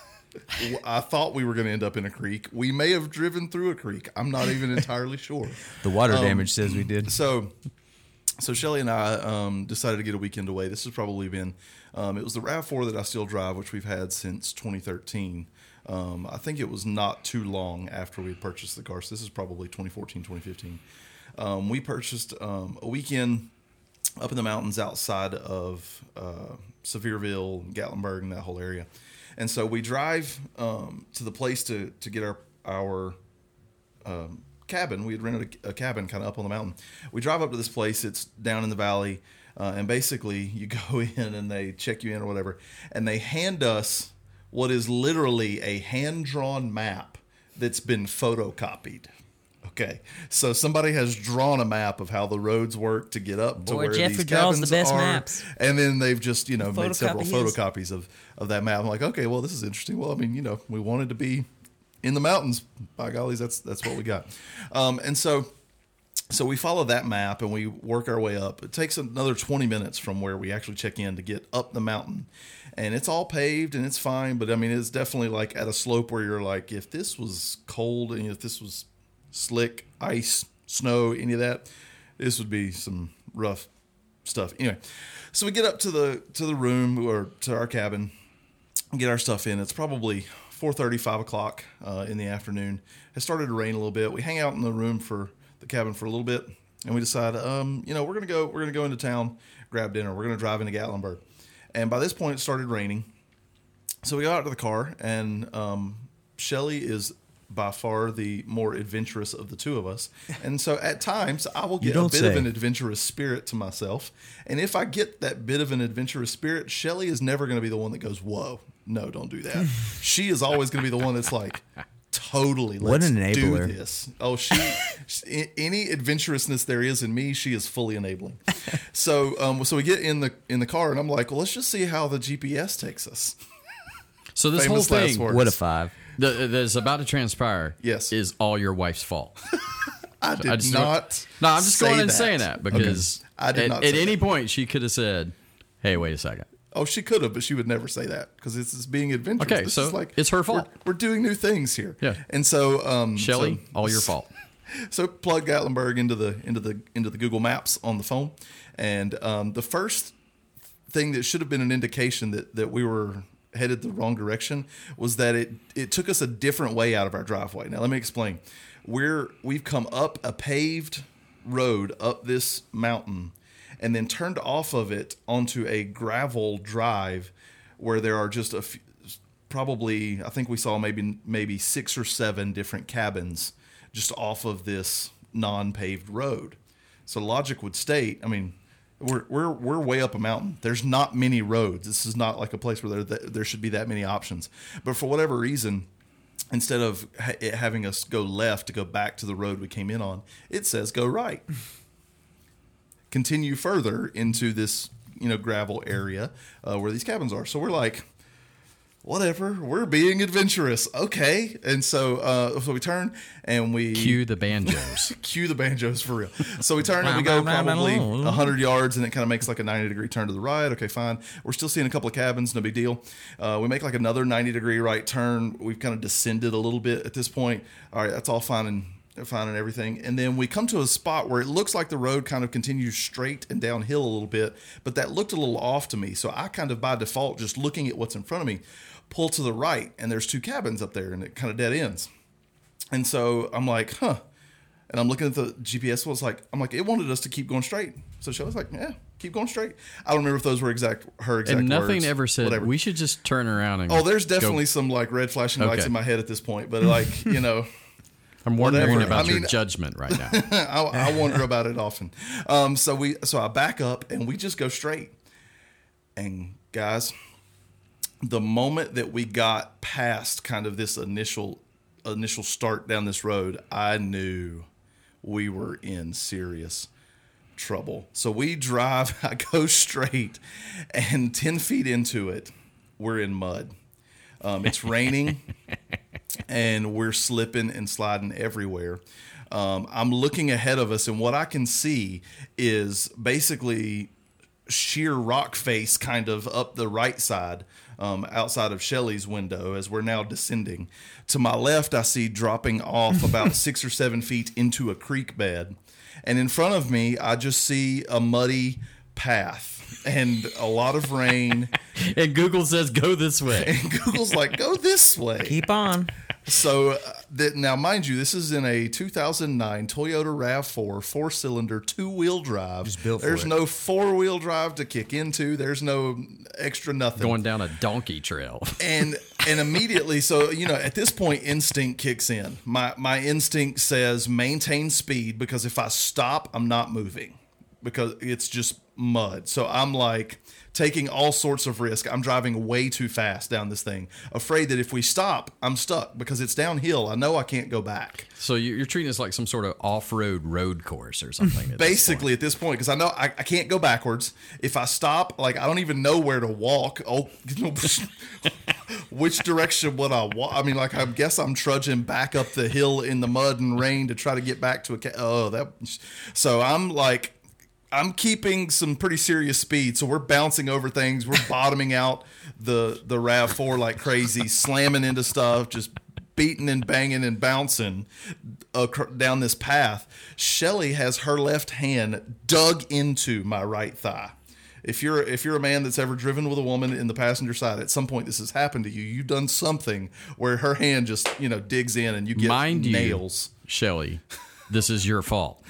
I thought we were going to end up in a creek. We may have driven through a creek. I'm not even entirely sure. The water Um, damage says we did. So, so Shelly and I um, decided to get a weekend away. This has probably been. Um, it was the RAV four that I still drive, which we've had since twenty thirteen. Um, I think it was not too long after we had purchased the car. So this is probably twenty fourteen, twenty fifteen. Um, we purchased um, a weekend up in the mountains outside of uh, Sevierville, Gatlinburg, and that whole area. And so we drive um, to the place to, to get our our um, cabin. We had rented a, a cabin kind of up on the mountain. We drive up to this place. It's down in the valley. Uh, and basically, you go in and they check you in or whatever. And they hand us what is literally a hand-drawn map that's been photocopied. Okay, so somebody has drawn a map of how the roads work to get up to Boy, where Jeffrey these draws the cabins best are, maps. and then they've just you know made several Photocopy his. photocopies of of that map. I'm like, okay, well, this is interesting. Well, I mean, you know, we wanted to be in the mountains. By gollies, that's that's what we got. Um, and so, so we follow that map and we work our way up. It takes another twenty minutes from where we actually check in to get up the mountain. And it's all paved and it's fine, but I mean, it's definitely like at a slope where you're like, if this was cold and if this was slick, ice, snow, any of that, this would be some rough stuff. Anyway, so we get up to the to the room or to our cabin, get our stuff in. It's probably four thirty, five o'clock uh, in the afternoon. It started to rain a little bit. We hang out in the room for the cabin for a little bit, and we decide, um, you know, we're gonna go. We're gonna go into town, grab dinner. We're gonna drive into Gatlinburg. And by this point, it started raining. So we got out to the car, and um, Shelly is by far the more adventurous of the two of us. And so at times, I will get a don't bit of say. an adventurous spirit to myself. And if I get that bit of an adventurous spirit, Shelly is never going to be the one that goes, whoa, no, don't do that. She is always going to be the one that's like, totally, What let's an do enabler. this. Oh, she, she- any adventurousness there is in me, she is fully enabling. So, um, so we get in the in the car, and I'm like, well, let's just see how the G P S takes us. So this Famous whole last thing, words. What a five. the, that's about to transpire Yes. is all your wife's fault. I did I just not. No, I'm just say going and that. saying that because I did at, not at say any that. point she could have said, "Hey, wait a second." Oh, she could have, but she would never say that because it's, it's being adventurous. Okay, This so is like it's her fault. We're, we're doing new things here. Yeah. And so, um, Shelly, so, all your fault. So plug Gatlinburg into the into the into the Google Maps on the phone, and um, the first thing that should have been an indication that that we were headed the wrong direction was that it it took us a different way out of our driveway. Now let me explain. We're we've come up a paved road up this mountain, and then turned off of it onto a gravel drive where there are just a few, probably I think we saw maybe maybe six or seven different cabins just off of this non-paved road. So logic would state, I mean, we're we're we're way up a mountain. There's not many roads. This is not like a place where there there should be that many options. But for whatever reason, instead of ha- it having us go left to go back to the road we came in on, it says go right. Continue further into this, you know, gravel area uh, where these cabins are. So we're like, whatever, we're being adventurous. Okay. And so uh, so we turn and we Cue the banjos. cue the banjos for real. So we turn and we go probably one hundred yards, and it kind of makes like a ninety degree turn to the right. Okay, fine. We're still seeing a couple of cabins, no big deal. Uh, we make like another ninety degree right turn. We've kind of descended a little bit at this point. All right, that's all fine and fine and everything. And then we come to a spot where it looks like the road kind of continues straight and downhill a little bit, but that looked a little off to me. So I kind of by default, just looking at what's in front of me, pull to the right, and there's two cabins up there, and it kind of dead ends. And so I'm like, huh. And I'm looking at the G P S. Well, it's like, I'm like, it wanted us to keep going straight. So Shelly's like, yeah, keep going straight. I don't remember if those were exact her exact And nothing words, ever said, whatever. we should just turn around and Oh, there's go. definitely some like red flashing lights Okay. in my head at this point. But like, you know, I'm wondering whatever. about I your mean- judgment right now. I, I wonder about it often. Um, so we, so I back up and we just go straight. And guys, the moment that we got past kind of this initial initial start down this road, I knew we were in serious trouble. So we drive, I go straight, and ten feet into it, we're in mud. Um, it's raining, and we're slipping and sliding everywhere. Um, I'm looking ahead of us, and what I can see is basically sheer rock face kind of up the right side, um, outside of Shelly's window as we're now descending. To my left, I see dropping off about six or seven feet into a creek bed. And in front of me, I just see a muddy path and a lot of rain. And Google says, go this way. And Google's like, go this way. Keep on. So uh, that, now, mind you, this is in a two thousand nine Toyota RAV four four-cylinder two-wheel drive. Just built for There's it. no four-wheel drive to kick into. There's no extra nothing. Going down a donkey trail. and and immediately, so you know, at this point, instinct kicks in. My my instinct says maintain speed, because if I stop, I'm not moving, because it's just mud. So I'm like taking all sorts of risk. I'm driving way too fast down this thing, afraid that if we stop, I'm stuck because it's downhill. I know I can't go back. So you- you're treating this like some sort of off-road road course or something. at this Basically, at this point, because I know I, I can't go backwards. If I stop, like I don't even know where to walk. Oh, you know, which direction would I walk? I mean, like I guess I'm trudging back up the hill in the mud and rain to try to get back to a. Ca- oh, that. So I'm like, I'm keeping some pretty serious speed. So we're bouncing over things. We're bottoming out the the RAV four like crazy, slamming into stuff, just beating and banging and bouncing ac- down this path. Shelly has her left hand dug into my right thigh. If you're if you're a man that's ever driven with a woman in the passenger side, at some point this has happened to you. You've done something where her hand just, you know, digs in and you get Mind you, nails. Shelly, this is your fault.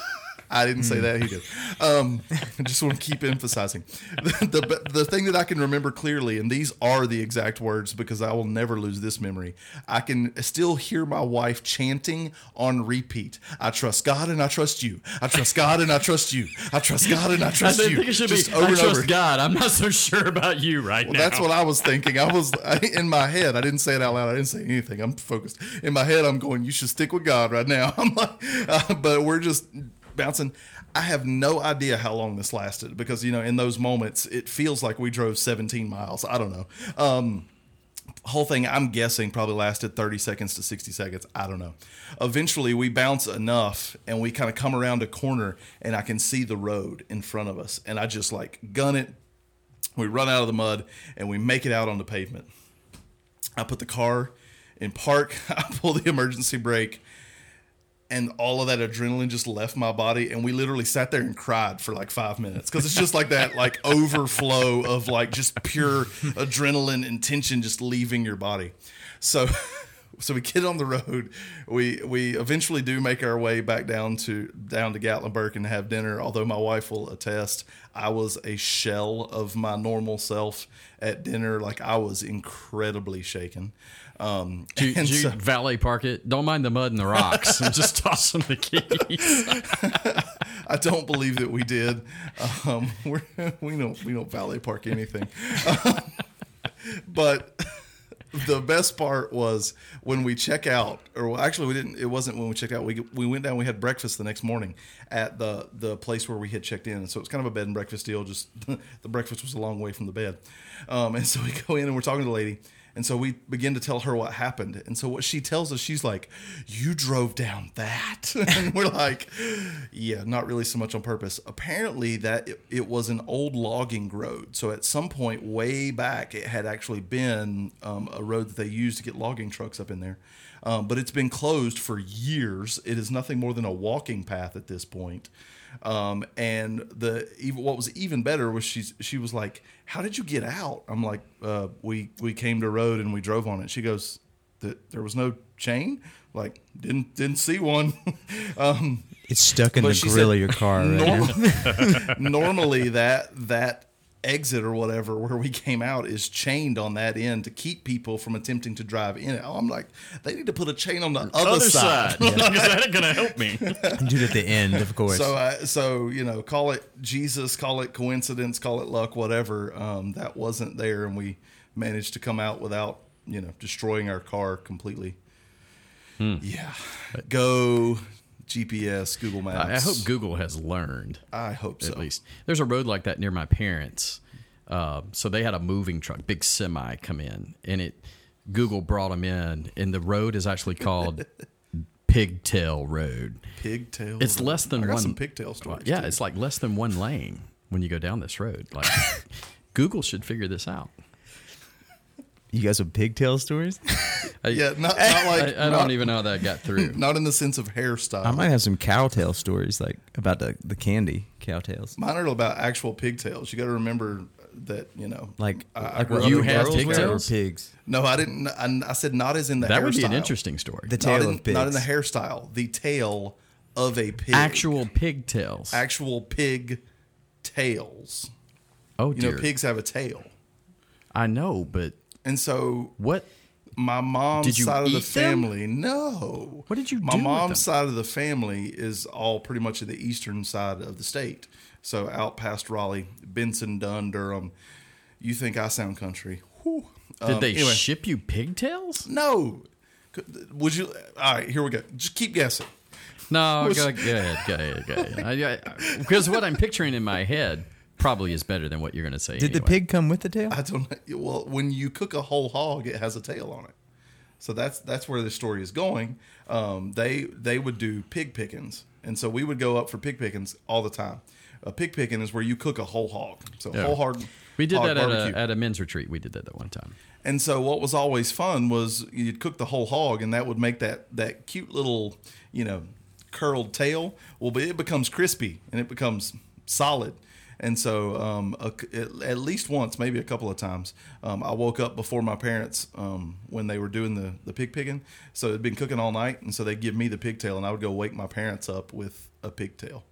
I didn't say that. He did. Um, I just want to keep emphasizing the, the the thing that I can remember clearly, and these are the exact words because I will never lose this memory. I can still hear my wife chanting on repeat. I trust God and I trust you. I trust God and I trust you. I trust God and I I trust think you. it should Just be, over I and trust over. God. I'm not so sure about you right Well, now. that's what I was thinking. I was I, in my head. I didn't say it out loud. I didn't say anything. I'm focused. In my head, I'm going, you should stick with God right now. I'm like, uh, but we're just bouncing. I have no idea how long this lasted because, you know, in those moments, it feels like we drove seventeen miles. I don't know. Um, whole thing, I'm guessing, probably lasted thirty seconds to sixty seconds. I don't know. Eventually, we bounce enough, and we kind of come around a corner, and I can see the road in front of us. And I just, like, gun it. We run out of the mud, and we make it out on the pavement. I put the car in park. I pull the emergency brake, and all of that adrenaline just left my body, and we literally sat there and cried for like five minutes because it's just like that, like overflow of like just pure adrenaline and tension just leaving your body. So, so we get on the road. We we eventually do make our way back down to down to Gatlinburg and have dinner. Although my wife will attest, I was a shell of my normal self at dinner. Like I was incredibly shaken. Um, Did you, and did you so- valet park it? Don't mind the mud and the rocks. And just toss them the keys. I don't believe that we did. Um, we're, we don't we don't valet park anything. Um, but the best part was when we check out, or well, actually we didn't. It wasn't when we checked out. We we went down. We had breakfast the next morning at the the place where we had checked in. So it's kind of a bed and breakfast deal. Just the breakfast was a long way from the bed, um, and so we go in and we're talking to the lady. And so we begin to tell her what happened. And so what she tells us, she's like, you drove down that? And we're like, yeah, not really so much on purpose. Apparently that it, it was an old logging road. So at some point way back, it had actually been um, a road that they used to get logging trucks up in there. Um, but it's been closed for years. It is nothing more than a walking path at this point. Um, and the even what was even better was she's she was like, how did you get out? I'm like, uh, we we came to a road and we drove on it. She goes, there was no chain? Like, didn't didn't see one. um, It's stuck in but the she grill said, of your car right now. norm- normally that that exit or whatever where we came out is chained on that end to keep people from attempting to drive in it. I'm like, they need to put a chain on the other, Other side. side. Because that ain't going to help me. And do it at the end, of course. So, uh, so you know, call it Jesus, call it coincidence, call it luck, whatever. Um, that wasn't there, and we managed to come out without, you know, destroying our car completely. Hmm. Yeah, go G P S, Google Maps. I I hope Google has learned. I hope so. At least there's a road like that near my parents. Uh, so they had a moving truck, big semi, come in, and it Google brought them in, and the road is actually called Pigtail Road. Pigtail. It's less than I got one. some pigtail stories. Yeah, too. it's like less than one lane when you go down this road. Like Google should figure this out. You got some pigtail stories? I, yeah, not, not like I, I not, don't even know how that got through. not in the sense of hairstyle. I might have some cowtail stories, like about the, the candy cowtails. Mine are about actual pigtails. You got to remember that, you know, Like, I, I like grew what up you other in- have girls wear, or pigtails? pigs. No, I didn't. I, I said not as in the That hairstyle. would be an interesting story. The Not tail in, of pigs. not in the hairstyle. The tail of a pig. Actual pigtails. actual pig tails. Oh You dear. know, pigs have a tail, I know, but and so what? my mom's Did you side of the eat them? family. No. What did you My do with mom's them? side of the family is all pretty much in the eastern side of the state. So out past Raleigh, Benson, Dunn, Durham. You think I sound country? Whew. Did Um, they anyway. ship you pigtails? No. Could- Would you? All right, here we go. Just keep guessing. No, Was- go, go ahead, go ahead, go ahead. I, I, because what I'm picturing in my head probably is better than what you're going to say. Did the anyway. pig come with the tail? I don't know. Well, when you cook a whole hog, it has a tail on it. So that's that's where the story is going. Um, they they would do pig pickings, and so we would go up for pig pickings all the time. A pig picking is where you cook a whole hog. So Yeah. whole hog. We did hog that at barbecue. a, at a men's retreat. We did that that one time. And so what was always fun was you'd cook the whole hog, and that would make that that cute little, you know, curled tail. Well, but it becomes crispy and it becomes solid. And so um, a, at, at least once, maybe a couple of times, um, I woke up before my parents um, when they were doing the, the pig picking. So it'd been cooking all night, and so they'd give me the pigtail, and I would go wake my parents up with a pigtail.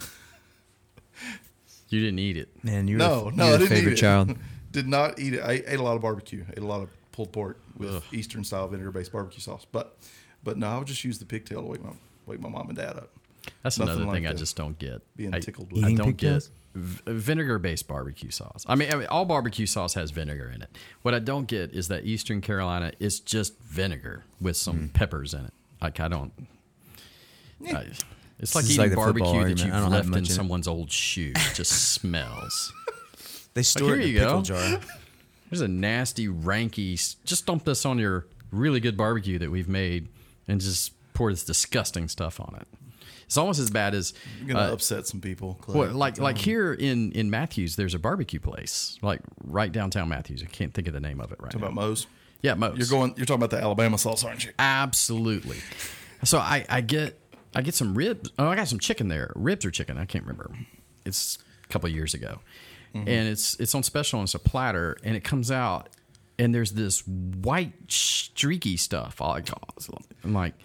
You didn't eat it. Man, you were, No, you no, were I the didn't favorite eat it. child. Did not eat it. I ate a lot of barbecue. Ate a lot of pulled pork with Ugh. Eastern style vinegar based barbecue sauce. But but no, I would just use the pigtail to wake my wake my mom and dad up. That's Nothing another like thing I that. just don't get. Being I, tickled with. I Eating don't pigtails? get v- vinegar-based barbecue sauce. I mean, I mean, all barbecue sauce has vinegar in it. What I don't get is that Eastern Carolina is just vinegar with some Mm. peppers in it. Like I don't. I, it's like This is eating like the football barbecue that argument. I you've don't have left much in in it. someone's old shoe. It just smells. They store here it in you a pickle go. jar. There's a nasty, ranky. Just dump this on your really good barbecue that we've made, and just pour this disgusting stuff on it. It's almost as bad as You're gonna uh, upset some people. Clay. Well, like like here in, in Matthews, there's a barbecue place, like right downtown Matthews. I can't think of the name of it right Talking now. about Moe's. Yeah, Moe's. You're going. You're talking about the Alabama sauce, aren't you? Absolutely. So I, I get I get some ribs. Oh, I got some chicken there. Ribs or chicken? I can't remember. It's a couple of years ago, mm-hmm. and it's it's on special and it's a platter, and it comes out, and there's this white streaky stuff. All I call it. I'm like,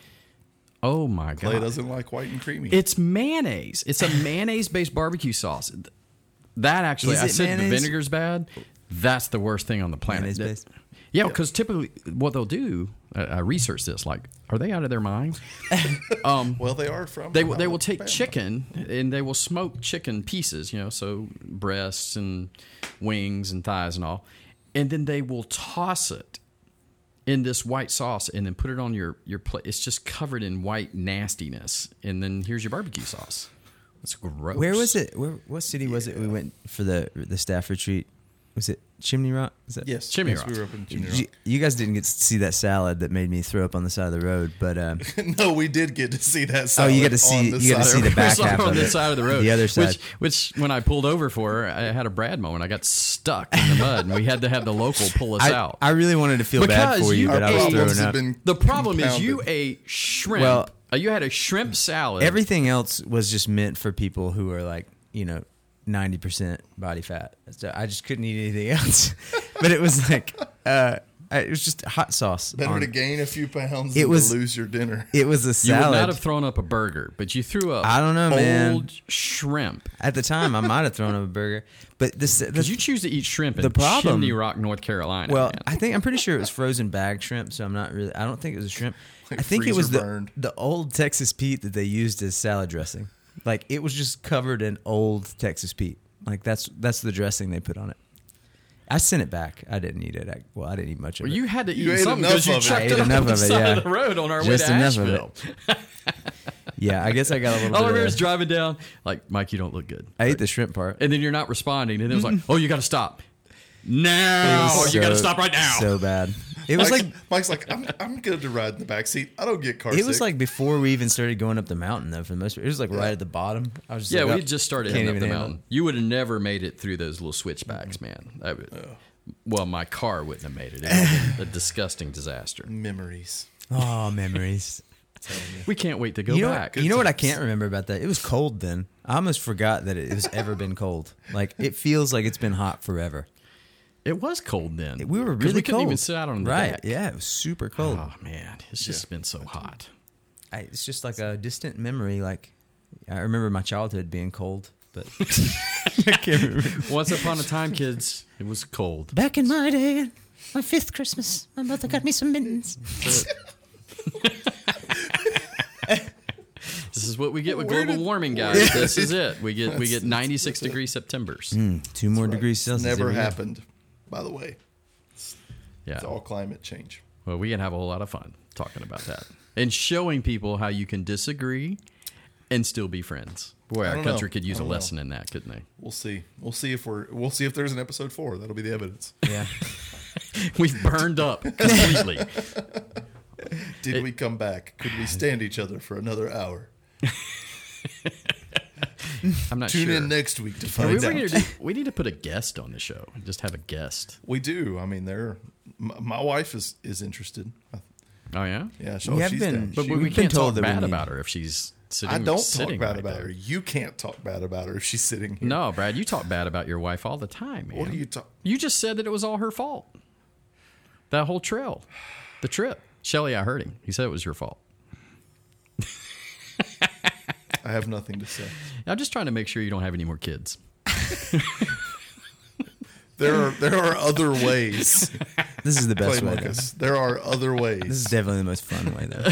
oh my god! Clay doesn't like white and creamy. It's mayonnaise. It's a mayonnaise based barbecue sauce. That actually, Is I it said mayonnaise? the vinegar's bad. That's the worst thing on the planet. Mayonnaise based? Yeah, because typically what they'll do, I, I researched this. Like, are they out of their mind? um, well, they are from. they will they will take Alabama. chicken and they will smoke chicken pieces. You know, so breasts and wings and thighs and all, and then they will toss it in this white sauce and then put it on your your plate. It's just covered in white nastiness, and then here's your barbecue sauce. It's gross. Where was it? Where, what city was it? We went for the the staff retreat. Was it Chimney Rock? Is that Yes, Chimney yes, Rock. we were up in Chimney Rock. You, you guys didn't get to see that salad that made me throw up on the side of the road, but um, No, we did get to see that. oh, Salad you got to see on the you got to side see of the the back It was half on of this it, side of the road. the other side. Which, which when I pulled over for, I had a Brad moment. I got stuck in the mud, and we had to have the local pull us I, out. I really wanted to feel bad Because for you, you but I was ate- throwing have up. been the problem is compounded. you ate shrimp. Well- Uh, you had a shrimp salad. Everything else was just meant for people who are like, you know, ninety percent body fat. So I just couldn't eat anything else. But it was like, uh, it was just hot sauce. Better on- to gain a few pounds It than was- to lose your dinner. It was a you would salad. not have thrown up a burger, but you threw up. I don't know, man. Old shrimp. At the time, I might have thrown up a burger. But this, Because the, you choose to eat shrimp in the problem- Chimney Rock, North Carolina. well, man. I think I'm pretty sure it was frozen bag shrimp, so I'm not really. I don't think it was a shrimp. Like I think it was freezer the burned. the old Texas Pete that they used as salad dressing. Like it was just covered in old Texas Pete. Like that's that's the dressing they put on it. I sent it back. I didn't eat it. I, well, I didn't eat much of Well, it. you had to eat You ate something enough because you of it. chucked I it ate on enough the of it, side yeah. of the road on our Just way to enough of Asheville. it. Yeah, I guess I got a little All I bit remember of is driving down, like, Mike, you don't look good. I ate the shrimp part. And then you're not responding. And it was like, oh, you got to stop. It Now. was You got to so- stop right now. So bad. It was Mike's, like Mike's like, I'm, I'm good to ride in the back seat. I don't get car it was sick. like before we even started going up the mountain though. For the most part, it was like right at the bottom. I was just yeah, like, we oh, just started can't heading up even the handle mountain. You would have never made it through those little switchbacks, man. That would, well, my car wouldn't have made it. It would have been a disgusting disaster. memories. it. Oh, memories. We can't wait to go you know, back. you know what I can't remember about that? It was cold then. I almost forgot that it has ever been cold. Like it feels like it's been hot forever. It was cold then. We were 'Cause really we couldn't cold. even sit out on the right? deck. Yeah, it was super cold. Oh man, it's just been so hot. I, it's just like a distant memory. Like I remember my childhood being cold, but I can't remember. Once upon a time, kids, it was cold. Back in my day, my fifth Christmas, my mother got me some mittens. This is what we get with Where global did- warming, guys. This is it. We get we get ninety-six degree Septembers. Mm, two more degrees Celsius. Never every year. happened, by the way. Yeah. It's all climate change. Well, we can have a whole lot of fun talking about that and showing people how you can disagree and still be friends. Boy, I our don't country know. could use I a don't lesson in that, couldn't they? We'll see. We'll see if we're. We'll see if there's an episode four. That'll be the evidence. Yeah. We've burned up completely. Did It- we come back? Could we stand each other for another hour? I'm not Tune sure. in next week to Are find we, out. going to do, we need to put a guest on the show. Just have a guest. We do. I mean, they're. My, my wife is is interested. Oh yeah, Yeah, so We have she's been- down. but She- we, we We've been can't told talk that we bad need- about her if she's sitting. I don't talk sitting bad right about there. her. You can't talk bad about her if she's sitting here. No, Brad, you talk bad about your wife all the time, man. What do you talk? You just said that it was all her fault. That whole trail, the trip. Shelly, I heard him. He said it was your fault. I have nothing to say. I'm just trying to make sure you don't have any more kids. There are there are other ways. This is the best Clay way. Though. Marcus. There are other ways. This is definitely the most fun way, though.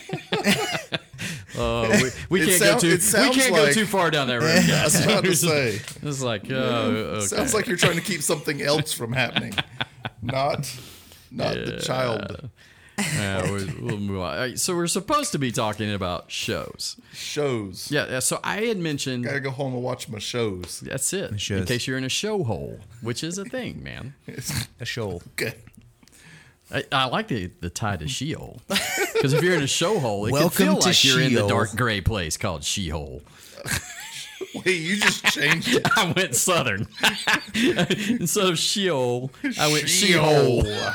Oh, we, we It can't sound- go too. it sounds We can't go like- too far down that road. I guys. was about to say. It's like, oh, okay. Sounds like you're trying to keep something else from happening, not not the child. Uh, we'll, we'll move on. All right, so we're supposed to be talking about shows. Shows. Yeah. yeah, So I had mentioned. Gotta go home and watch my shows. That's it. shows. In case you're in a show hole, which is a thing, man. A shoal. Okay. I, I like the the tie to Sheol because if you're in a show hole, it Welcome can feel to like you're in the Sheol. dark gray place called She-hole. Wait, you just changed it. I went southern instead of Sheol. I went Sheol. She-hole.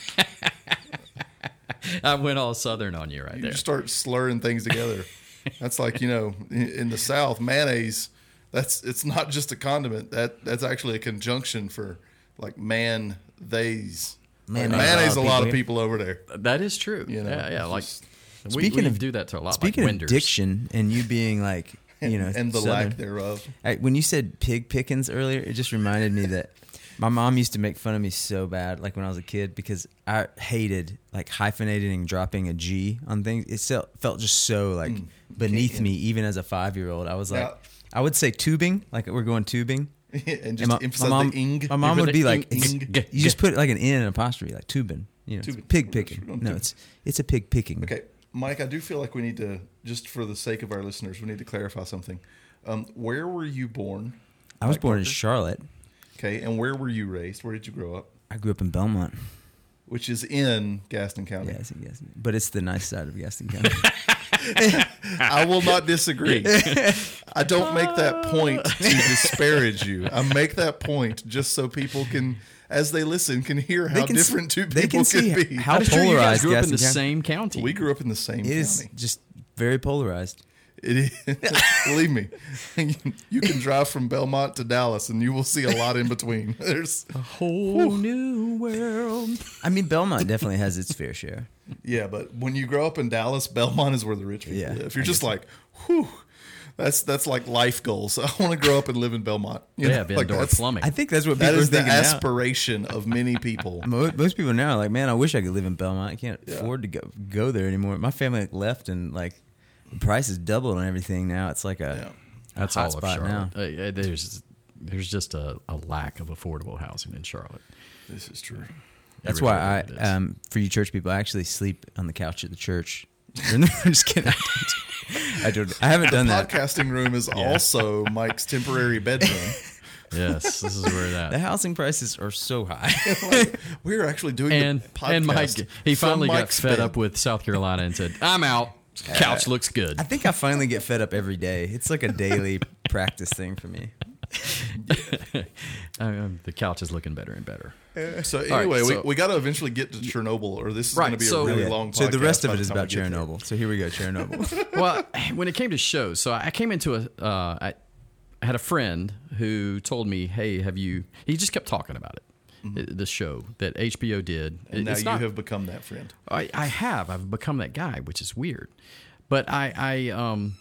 I went all southern on you right You there. just start slurring things together. That's like, you know, in, in the South, mayonnaise. That's it's not just a condiment. That that's actually a conjunction for like man theys. Mayonnaise. Mayonnaise, a lot of here. people over there. That is true. You know, yeah, yeah. it's Like just- we, Speaking we of- do that to a lot. Speaking like of Winders. diction and you being like, you know, and the Southern, lack thereof. I, when you said pig pickings earlier, it just reminded me that my mom used to make fun of me so bad, like when I was a kid, because I hated like hyphenating and dropping a G on things. It felt, felt just so like beneath me, even as a five year old. I was like, Now- I would say tubing, like we're going tubing. and And just my, emphasize my mom, the ing. my mom put would the be ing- like, it's- ing- you just put like an N in apostrophe, like tubing. You know, it's Tubing. pig We're picking. going No, tubing. it's it's a pig picking. Okay, Mike, I do feel like we need to, just for the sake of our listeners, we need to clarify something. Um, where were you born? I was Mike born in Parker? Charlotte. Okay, and where were you raised? Where did you grow up? I grew up in Belmont. Which is in Gaston County. Yeah, it's in Gaston, but it's the nice side of Gaston County. I will not disagree. I don't make that point to disparage you. I make that point just so people can, as they listen, can hear how They can different see- two they people can see can be. how I'm sure you guys polarized grew up in Gaston the County- same county. We grew up in the same It county. is just very polarized. It is. Believe me, you can drive from Belmont to Dallas, and you will see a lot in between. There's, whole new world. I mean, Belmont definitely has its fair share. yeah, but when you grow up in Dallas, Belmont is where the rich people Yeah, live. You're I just guess like, whew, that's that's like life goals. I want to grow up and live in Belmont. You Yeah, know, been like door that's- plumbing. I think that's what That people are is the thinking now. aspiration of many people. Mo- Most people now are like, man, I wish I could live in Belmont. I can't Yeah. afford to go go there anymore. My family like, left, and like the price is doubled on everything now. It's like a Yeah. That's hot all of spot Charlotte. now. Uh, uh, there's there's just a, a lack of affordable housing in Charlotte. This is true. That's Every why other I, it is. um, for you church people, I actually sleep on the couch at the church. I'm just kidding. I don't. I haven't done that. Podcasting room is also Mike's temporary bedroom. Yes, this is where The that. housing prices are so high. Like, we're actually doing And the podcast and Mike, he from finally got Mike's fed bed. up with South Carolina and said, "I'm out. Couch looks good." I think I finally get fed up every day. It's like a daily practice thing for me. Um, the couch is looking better and better. So right, anyway, so- we, we got to eventually get to Chernobyl, or this is Right, going to be so- a really Yeah. long podcast. So the rest of by it is time we about get there. Chernobyl. So here we go, Chernobyl. Well, when it came to shows, so I came into a, uh, I, I had a friend who told me, "Hey, have you?" He just kept talking about it, it- the show that H B O did. And It- now it's you not- have become that friend. I, I have. I've become that guy, which is weird. But I, I, um,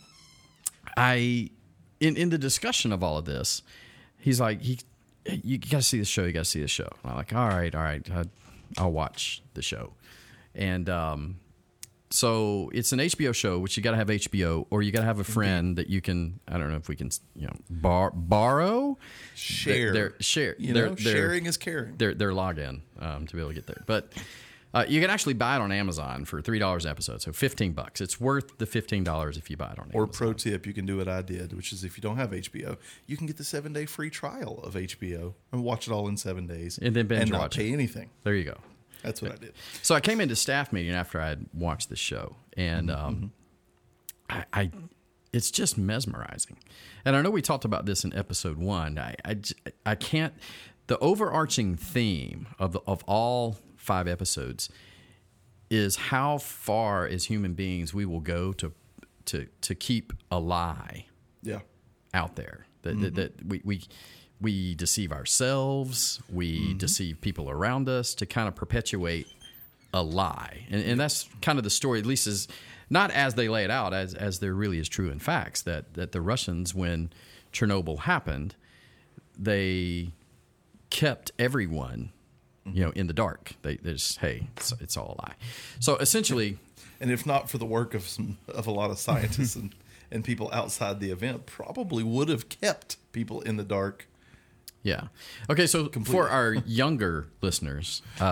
I, in in the discussion of all of this, he's like, he, you got to see the show. You got to see the show. I'm like, all right, all right, I, I'll watch the show. And um, so it's an H B O show, which you got to have H B O, or you got to have a friend that you can. I don't know if we can, you know, bar, borrow, Share. their, their share. You their, know, their- sharing is caring. their their login um, to be able to get there. But uh, you can actually buy it on Amazon for three dollars an episode, so fifteen bucks. It's worth the fifteen dollars if you buy it on Or Amazon. pro tip, you can do what I did, which is if you don't have H B O, you can get the seven day free trial of H B O and watch it all in seven days, And then binge and not watch it. pay anything. There you go. That's what I did. So I came into staff meeting after I had watched the show, and um, I, I, it's just mesmerizing. And I know we talked about this in episode one. I, I, j- I can't. The overarching theme of the, of all five episodes is how far as human beings we will go to to to keep a lie Yeah. out there. That, that, that we, we we deceive ourselves, we deceive people around us to kind of perpetuate a lie, and, and that's kind of the story. At least is not as they lay it out, as as there really is true in facts. That that the Russians, when Chernobyl happened, they kept everyone, you know, in the dark. They, they just, hey, it's, it's all a lie. So essentially, And if not for the work of some of a lot of scientists and, and people outside the event, probably would have kept people in the dark. yeah. Okay, so for our younger listeners, um,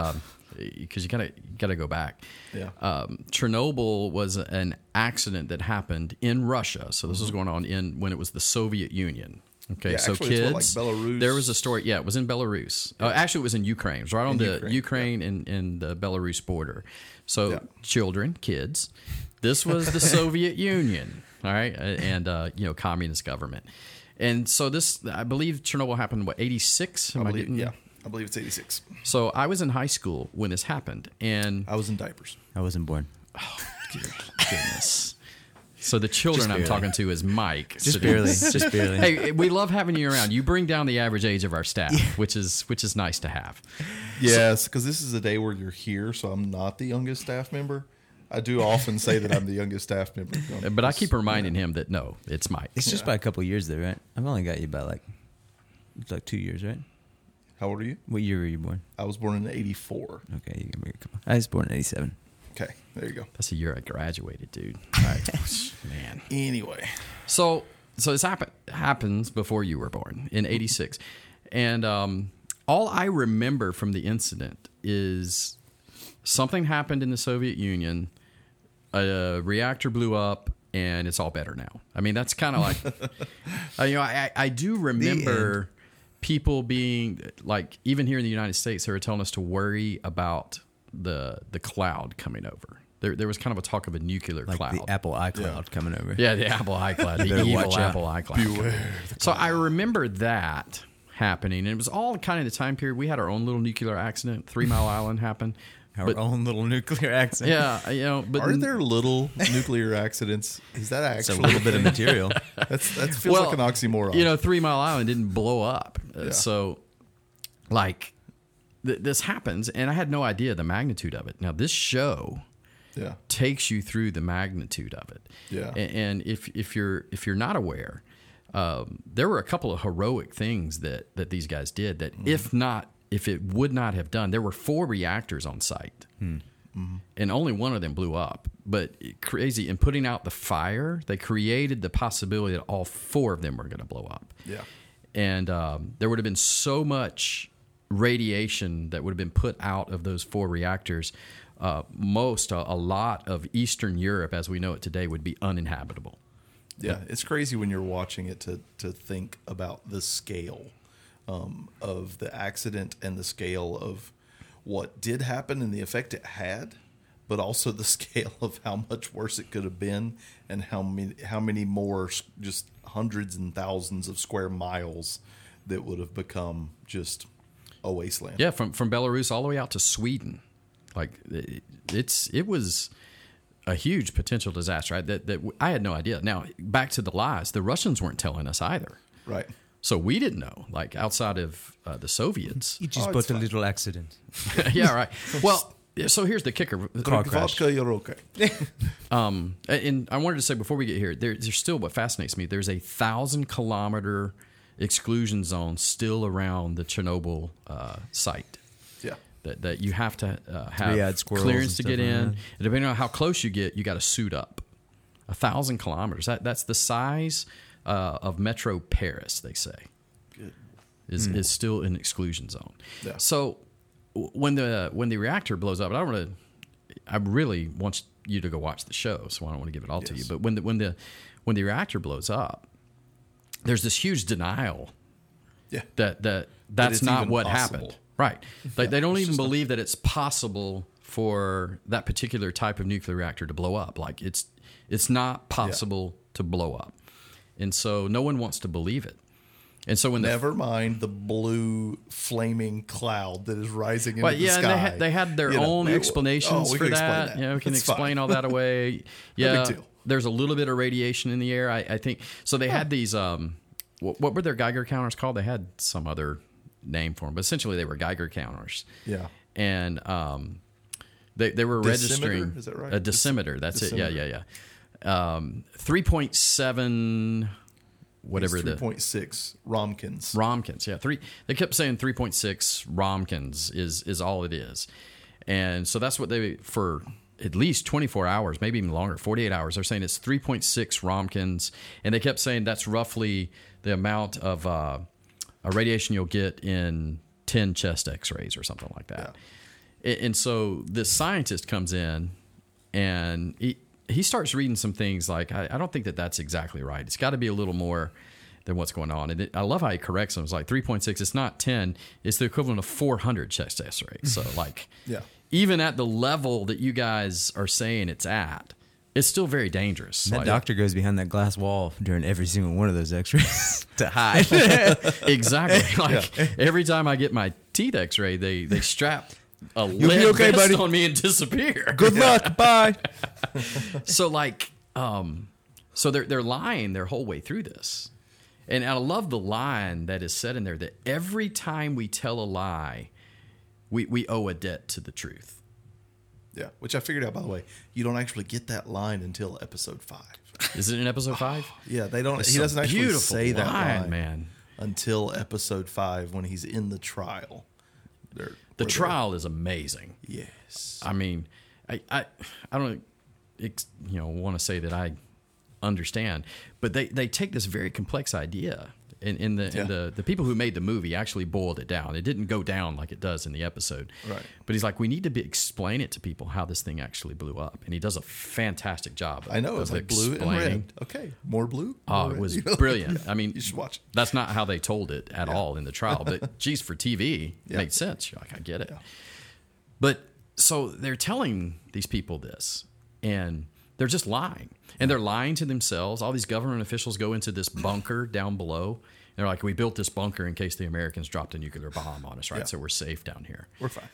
because you gotta you gotta go back. Yeah. Um, Chernobyl was an accident that happened in Russia. So this was going on in when it was the Soviet Union. Okay, Yeah, so actually, it's kids, what, like Belarus? there was a story. Yeah, it was in Belarus. Uh, actually, it was in Ukraine. It was right on In the Ukraine, Ukraine, and, and the Belarus border. So Yeah. children, kids. This was the Soviet Union, all right, and uh, you know, communist government. And so this, I believe, Chernobyl happened what eighty-six. I believe, yeah, I believe it's eighty-six. So I was in high school when this happened, and I was in diapers. I wasn't born. goodness. So the children I'm barely. talking to is Mike. Just sitting- barely. Just barely. Hey, we love having you around. You bring down the average age of our staff, which is which is nice to have. Yes, because this is a day where you're here, so I'm not the youngest staff member. I do often say that I'm the youngest staff member. But I keep reminding him that no, it's Mike. It's just by a couple years, though, right? I've only got you by like, it's like two years, right? How old are you? What year were you born? I was born in eighty-four. Okay, you can make a couple. I was born in eighty-seven. Okay, there you go. That's the year I graduated, dude. All right. Man. Anyway, So so this happen, happens before you were born in eighty-six. And um, all I remember from the incident is something happened in the Soviet Union, a reactor blew up, and it's all better now. I mean, that's kind of like, uh, you know, I, I do remember people being like, even here in the United States, they were telling us to worry about the the cloud coming over. There, there was kind of a talk of a nuclear Like cloud. the Apple iCloud Yeah. coming over. Yeah, the Apple iCloud, the Better evil watch out. Apple iCloud. So I remember that happening, and it was all kind of the time period. We had our own little nuclear accident. Three Mile Island happened. Our But- own little nuclear accident. Yeah, you know, but are there little nuclear accidents? Is that It's a actually little bit of material. That's, that feels well, like an oxymoron. You know, Three Mile Island didn't blow up, Uh, Yeah. so like th- this happens, and I had no idea the magnitude of it. Now this show yeah, takes you through the magnitude of it. Yeah. A- And if if you're if you're not aware, um, there were a couple of heroic things that that these guys did that if not if it would not have done, there were four reactors on site. And only one of them blew up. But it- crazy in putting out the fire, they created the possibility that all four of them were going to blow up. yeah, And um, there would have been so much radiation that would have been put out of those four reactors. Uh, most, a, a lot of Eastern Europe, as we know it today, would be uninhabitable. yeah. It's crazy when you're watching it to to think about the scale um, of the accident and the scale of what did happen and the effect it had, but also the scale of how much worse it could have been and how many how many more s- just hundreds and thousands of square miles that would have become just a wasteland. Yeah, from from Belarus all the way out to Sweden, like it, it's it was a huge potential disaster. Right? That that I had no idea. Now back to the lies, the Russians weren't telling us either, Right. so we didn't know. Like outside of uh, the Soviets, You just Oh, bought it's a fine. little accident. yeah, right. Well, so here's the kicker. Car Drink crash. vodka, you're okay. Um, and I wanted to say before we get here, there, there's still what fascinates me. There's a thousand kilometer exclusion zone still around the Chernobyl uh, site Yeah. that, that you have to uh, have Three-eyed squirrels clearance to and get stuff like in. that. And depending on how close you get, you got to suit up. A thousand kilometers. That that's the size uh, of Metro Paris. They say Good. is is still an exclusion zone. Yeah. So w- when the when the reactor blows up, and I don't want to. I really want you to go watch the show, so I don't want to give it all to you. Yes. But when the when the when the reactor blows up, there's this huge denial Yeah. that that that's it's not even what possible. happened. Right. They, they don't it's even just not- believe that it's possible for that particular type of nuclear reactor to blow up. Like it's it's not possible to blow up, and so no one wants to believe it. And so when the Never mind the blue flaming cloud that is rising into But the yeah, sky. and they had, they had their You know, own we- explanations oh, we for can explain that. that. Yeah, we can That's explain fine. all that away. Yeah, big deal. there's a little bit of radiation in the air. I, I think so. They had these. Um, what, what were their Geiger counters called? They had some other name for them, but essentially they were Geiger counters. Yeah. and um, they they were Decimeter? registering Is that right? a decimeter. That's it. Yeah, Decimeter. yeah, yeah. Um, three point seven. Whatever three the point six Romkins. Romkins, yeah, three. They kept saying three point six Romkins is is all it is, and so that's what they for at least twenty four hours, maybe even longer, forty eight hours. They're saying it's three point six Romkins, and they kept saying that's roughly the amount of uh, a radiation you'll get in ten chest X rays or something like that. And, and so this scientist comes in, and he he starts reading some things like, I, I don't think that that's exactly right. It's got to be a little more than what's going on. And it, I love how he corrects them. It's like three point six. It's not ten. It's the equivalent of four hundred chest X-rays. So like, Yeah. even at the level that you guys are saying it's at, it's still very dangerous. That Like- doctor goes behind that glass wall during every single one of those X-rays to hide. Exactly. Like every time I get my teeth X-ray, they they strap a be lead okay, vest buddy. on me and disappear. Good luck. Bye. So like, um, so they're they're lying their whole way through this, and I love the line that is said in there that every time we tell a lie, we we owe a debt to the truth. Yeah. Which I figured out, by the way, you don't actually get that line until episode five. Is it in episode five? Yeah, they don't. It's he a doesn't actually beautiful say that line, line, man. until episode five when he's in the trial. They're, The where they're- trial is amazing. Yes. I mean, I I, I don't ex- you know want to say that I understand, but they, they take this very complex idea, and in the Yeah. in the the people who made the movie actually boiled it down. It didn't go down like it does in the episode. Right. But he's like, we need to be, explain it to people how this thing actually blew up, and he does a fantastic job. Of, I know. It's of like blue and explaining. red. Okay. More blue? Oh, more it red. was You know? brilliant. I mean, You should watch it. That's not how they told it at Yeah. all in the trial, but geez, for T V, it Yeah. made sense. You're like, I get it. Yeah. But so they're telling these people this, and they're just lying. And they're lying to themselves. All these government officials go into this bunker down below. They're like, we built this bunker in case the Americans dropped a nuclear bomb on us, right? Yeah. So we're safe down here. We're fine.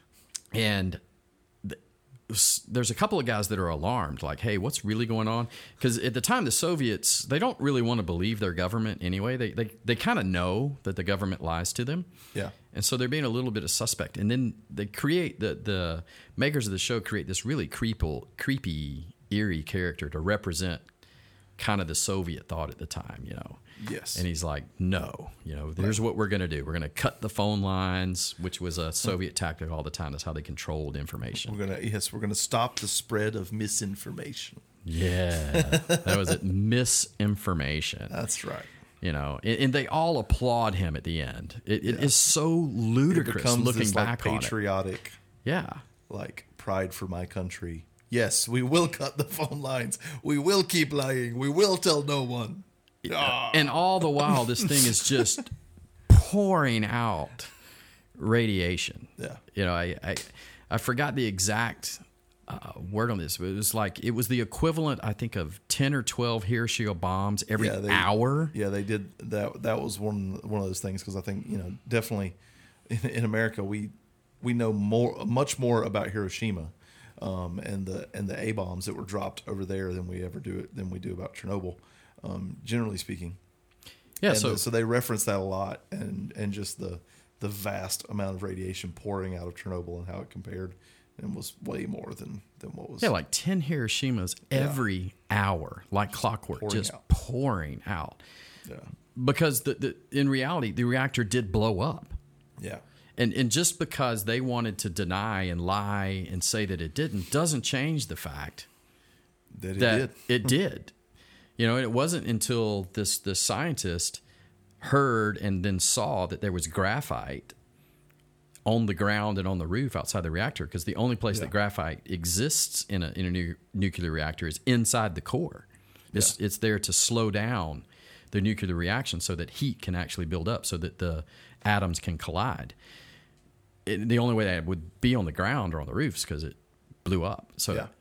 And th- s- there's a couple of guys that are alarmed, like, hey, what's really going on? Because at the time, the Soviets, they don't really want to believe their government anyway. They, they, they kind of know that the government lies to them. Yeah. And so they're being a little bit of suspect. And then they create, the, the makers of the show create this really creepy, creepy, eerie character to represent kind of the Soviet thought at the time, you know. Yes. And he's like, no, you know, here's what we're going to do. We're going to cut the phone lines, which was a Soviet tactic all the time. That's how they controlled information. We're gonna yes, we're gonna stop the spread of misinformation. Yeah, that was it. Misinformation. That's right. You know, and, and they all applaud him at the end. It, it is so ludicrous It becomes looking this back like on it. patriotic, Yeah. like pride for my country. Yes, we will cut the phone lines. We will keep lying. We will tell no one. Ah. And all the while, this thing is just pouring out radiation. Yeah. You know, I I, I forgot the exact uh, word on this, but it was like it was the equivalent, I think, of ten or twelve Hiroshima bombs every Yeah, they- hour. Yeah, they did that. That was one one of those things because I think you know definitely in, in America we we know more much more about Hiroshima um, and the and the A bombs that were dropped over there than we ever do it than we do about Chernobyl. Um, generally speaking, Yeah. and So the- so they reference that a lot and and just the the vast amount of radiation pouring out of Chernobyl and how it compared and was way more than than what was yeah, like ten Hiroshimas every hour, like clockwork, pouring just out. pouring out. yeah Because the, the in reality, the reactor did blow up. yeah And and just because they wanted to deny and lie and say that it didn't doesn't change the fact that it that did. it did. You know, and it wasn't until this this scientist heard and then saw that there was graphite on the ground and on the roof outside the reactor, because the only place Yeah. that graphite exists in a in a nu- nuclear reactor is inside the core. It's it's there to slow down the nuclear reaction so that heat can actually build up, so that the atoms can collide. It, the only way that would be on the ground or on the roofs because it blew up. So Yeah.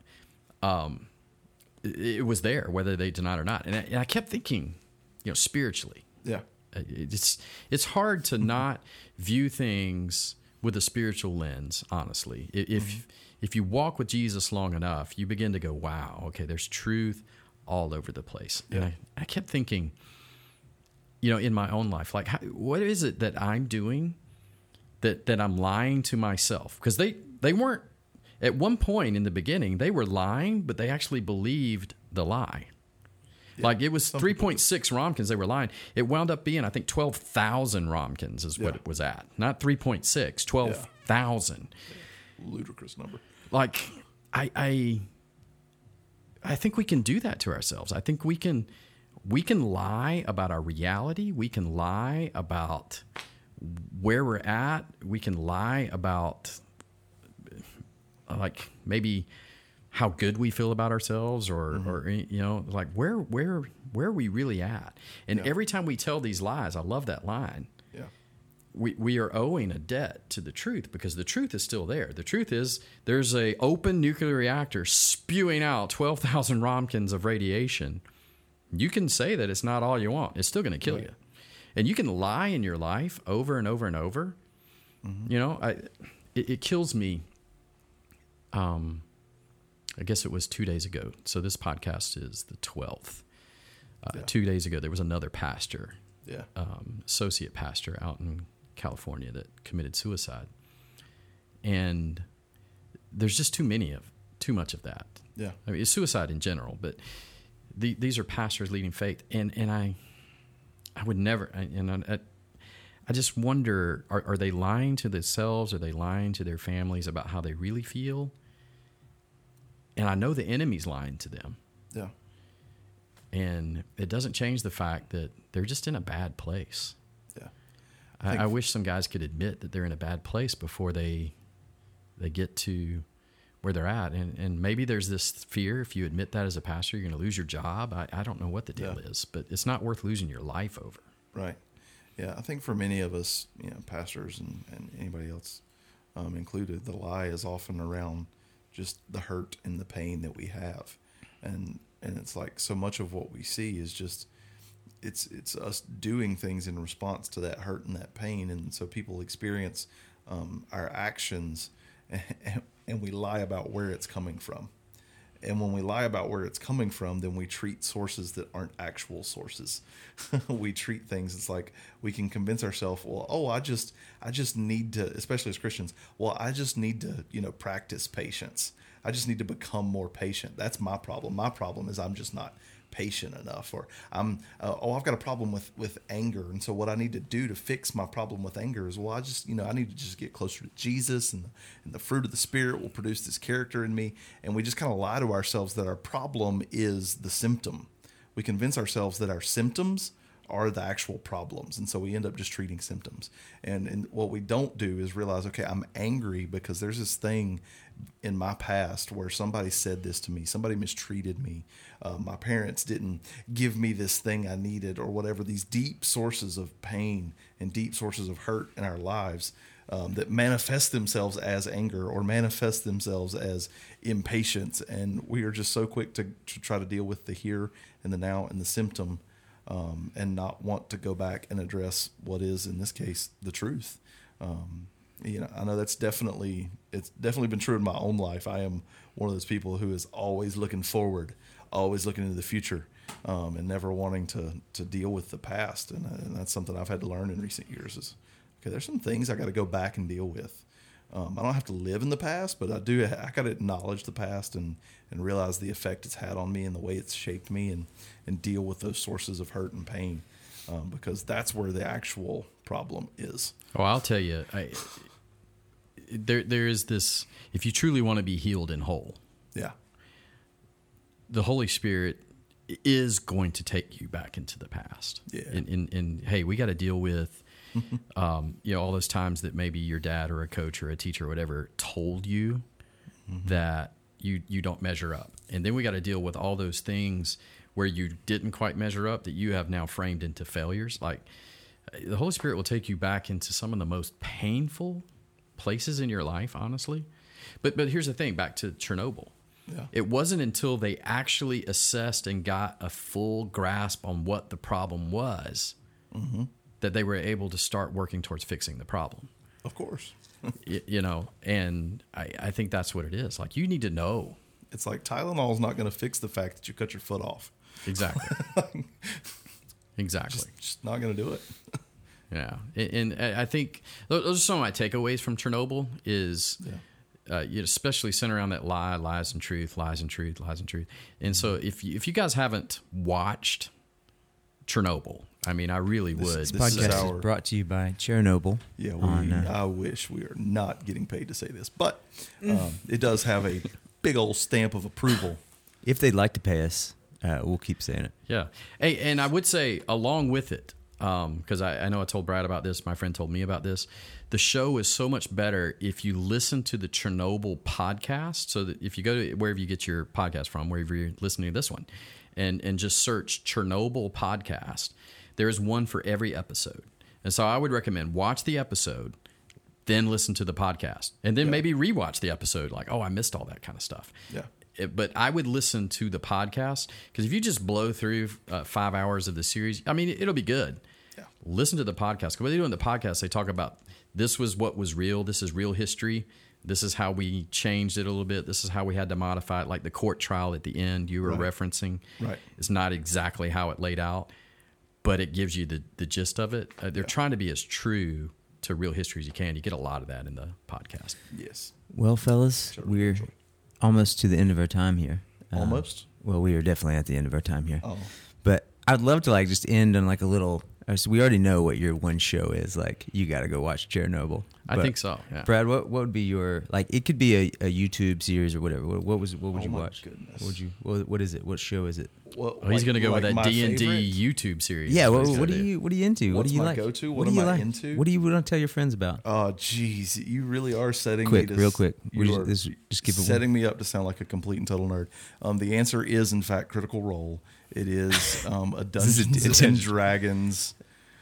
it, it was there, whether they denied it or not. And I, and I kept thinking, you know, spiritually, yeah it's it's hard to not view things with a spiritual lens. Honestly, I- if Mm-hmm. if you walk with Jesus long enough, you begin to go, wow, okay, there's truth all over the place. And Yeah. I, I kept thinking, you know, in my own life, like, how, what is it that I'm doing that that I'm lying to myself? Because they they weren't at one point in the beginning, they were lying, but they actually believed the lie. Like it was three point six Romkins they were lying. It wound up being, I think, twelve thousand Romkins is what Yeah. it was at. Not three point six, twelve thousand. ludicrous number. Like I I I think we can do that to ourselves. I think we can we can lie about our reality. We can lie about where we're at. We can lie about like maybe how good we feel about ourselves, or, mm-hmm. or you know, like where where where are we really at? And yeah. every time we tell these lies, I love that line. Yeah, we we are owing a debt to the truth, because the truth is still there. The truth is there's a open nuclear reactor spewing out twelve thousand Roentgens of radiation. You can say that it's not all you want; it's still going to kill right. you, and you can lie in your life over and over and over. Mm-hmm. You know, I it, it kills me. Um. I guess it was two days ago. So this podcast is the twelfth. Uh, yeah. Two days ago, there was another pastor, yeah, um, associate pastor out in California that committed suicide. And there's just too many of, too much of that. Yeah. I mean, it's suicide in general, but the, these are pastors leading faith. And, and I, I would never, I, and I, I just wonder, are, are they lying to themselves? Are they lying to their families about how they really feel? And I know the enemy's lying to them. Yeah. And it doesn't change the fact that they're just in a bad place. Yeah. I, I, I wish some guys could admit that they're in a bad place before they they get to where they're at. And and maybe there's this fear, if you admit that as a pastor, you're going to lose your job. I, I don't know what the deal yeah. is, but it's not worth losing your life over. Right. Yeah. I think for many of us, you know, pastors and, and anybody else um, included, the lie is often around just the hurt and the pain that we have. And and it's like so much of what we see is just, it's it's us doing things in response to that hurt and that pain. And so people experience um, our actions and, and we lie about where it's coming from. And when we lie about where it's coming from, then we treat sources that aren't actual sources. We treat things, it's like we can convince ourselves, well, oh, I just I just need to, especially as Christians, well, I just need to, you know, practice patience. I just need to become more patient. That's my problem. My problem is I'm just not patient enough, or I'm uh, oh I've got a problem with with anger, and so what I need to do to fix my problem with anger is, well, I just you know I need to just get closer to Jesus, and the, and the fruit of the Spirit will produce this character in me. And we just kind of lie to ourselves that our problem is the symptom. We convince ourselves that our symptoms are the actual problems, and so we end up just treating symptoms. And and what we don't do is realize, okay, I'm angry because there's this thing in my past where somebody said this to me, somebody mistreated me, uh, my parents didn't give me this thing I needed, or whatever. These deep sources of pain and deep sources of hurt in our lives um, that manifest themselves as anger or manifest themselves as impatience, and we are just so quick to, to try to deal with the here and the now and the symptom. Um, and not want to go back and address what is, in this case, the truth. Um, you know, I know that's definitely, it's definitely been true in my own life. I am one of those people who is always looking forward, always looking into the future, um, and never wanting to to deal with the past. And, and that's something I've had to learn in recent years is, okay, there's some things I got to go back and deal with. Um, I don't have to live in the past, but I do. I got to acknowledge the past and, and realize the effect it's had on me and the way it's shaped me, and, and deal with those sources of hurt and pain, um, because that's where the actual problem is. Oh, I'll tell you, I, there there is this. If you truly want to be healed and whole, yeah, the Holy Spirit is going to take you back into the past. Yeah, and and, and hey, we got to deal with. um, you know, all those times that maybe your dad or a coach or a teacher or whatever told you mm-hmm. that you you don't measure up. And then we got to deal with all those things where you didn't quite measure up that you have now framed into failures. Like the Holy Spirit will take you back into some of the most painful places in your life, honestly. But but here's the thing, back to Chernobyl. Yeah. It wasn't until they actually assessed and got a full grasp on what the problem was mm-hmm. that they were able to start working towards fixing the problem. Of course. you, you know, and I, I think that's what it is. Like, you need to know. It's like Tylenol is not going to fix the fact that you cut your foot off. Exactly. Exactly. Just, just not going to do it. Yeah. And, and I think those are some of my takeaways from Chernobyl is, yeah. uh, you know, especially centered around that lie, lies and truth, lies and truth, lies and truth. And so if you, if you guys haven't watched Chernobyl, I mean, I really would. This, this podcast is, our, is brought to you by Chernobyl. Yeah, we, on, uh, I wish we are not getting paid to say this, but um, it does have a big old stamp of approval. If they'd like to pay us, uh, we'll keep saying it. Yeah. Hey, and I would say, along with it, because I, I know I told Brad about this. My friend told me about this. The show is so much better if you listen to the Chernobyl podcast. So that if you go to wherever you get your podcast from, wherever you're listening to this one, and, and just search Chernobyl podcast, there is one for every episode. And so I would recommend watch the episode, then listen to the podcast, and then Yeah. maybe rewatch the episode like, oh, I missed all that kind of stuff. Yeah. It- but I would listen to the podcast, because if you just blow through uh, five hours of the series, I mean, it'll be good. Yeah. Listen to the podcast. 'Cause what they do in the podcast, they talk about this was what was real. This is real history. This is how we changed it a little bit. This is how we had to modify it. Like the court trial at the end you were Right. referencing. Right. It's not exactly how it laid out, but it gives you the, the gist of it. Uh, they're Yeah. trying to be as true to real history as you can. You get a lot of that in the podcast. Yes. Well, fellas, we're almost to the end of our time here. Uh, Almost? Well, we are definitely at the end of our time here. Oh. But I'd love to like just end on like a little. uh, So we already know what your one show is. Like you got to go watch Chernobyl. I But, think so. Yeah. Brad, what what would be your like? It could be a, a YouTube series or whatever. What, what was what would Oh you my watch? goodness. What would you? What, what is it? What show is it? Well, Oh, he's like- going to go with like that my D and D favorite? YouTube series. Yeah. That's What, he's what gonna do do. you What do you into? what What's do you my like? go-to? What, What do am you I like? into? What do you want to tell your friends about? Oh, geez, you really are setting Quick, me to real quick. You We just- are this- just keep it setting me up to sound like a complete and total nerd. Um, the answer is, in fact, Critical Role. It is um, a This is Dungeons and intentional. Dragons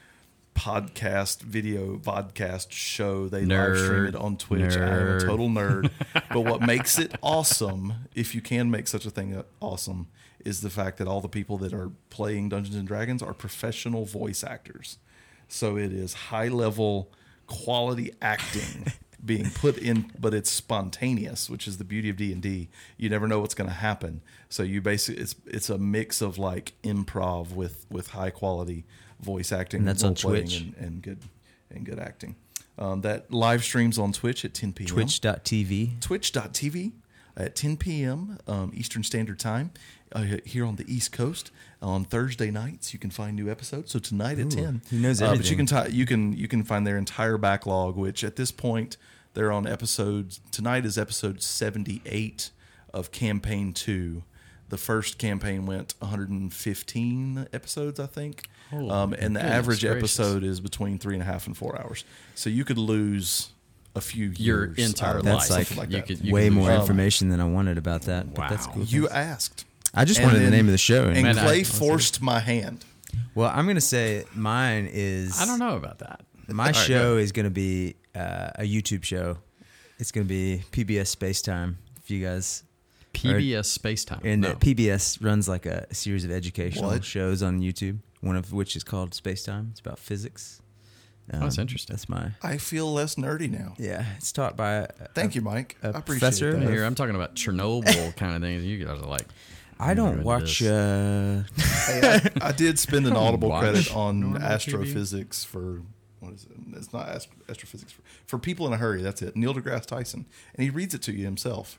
podcast, video vodcast show. They live Nerd. stream it on Twitch. I am a Nerd. total nerd. But what makes it awesome, if you can make such a thing awesome, is the fact that all the people that are playing Dungeons and Dragons are professional voice actors. So it is high level quality acting being put in, but it's spontaneous, which is the beauty of D and D. You never know what's going to happen. So you basically it's it's a mix of like improv with with high quality voice acting, And that's on role-playing, Twitch? and, and good and good acting. Um, that live streams on Twitch at ten p.m. Twitch dot T V. Twitch dot T V at ten p.m. Um, Eastern Standard Time uh, here on the East Coast. On Thursday nights, you can find new episodes. So tonight at Ooh, ten, he knows Uh, but you everything. can ti you can you can find their entire backlog, which at this point they're on episodes. Tonight is episode seventy-eight of campaign two. The first campaign went one hundred fifteen episodes, I think. Oh, um, and the goodness average gracious. episode is between three and a half and four hours. So you could lose a few Your years entire out of That's life, like, something like you that. could- you Way can more lose- Um, information than I wanted about that. But that's Wow. cool. You Thanks. asked. I just And wanted the then- name of the show. And Man, I- Clay let's see. forced my hand. Well, I'm gonna say mine is. I don't know about that. My All right, show go. is gonna be uh, a YouTube show. It's gonna be P B S Space Time. If you guys P B S Space Time. and No. uh, P B S runs like a, series of educational What? shows on YouTube. One of which is called Space Time. It's about physics. Um, that's interesting. That's my I feel less nerdy now. yeah. It's taught by a, Thank a- you, Mike. a I appreciate professor that. Here, I'm talking about Chernobyl kind of things. You guys are like, I I'm don't into watch. this. Uh, Hey, I, I did spend an audible Watch credit on normal T V. astrophysics for what is it? It's not ast- astrophysics for, for people in a hurry. That's it. Neil deGrasse Tyson, and he reads it to you himself.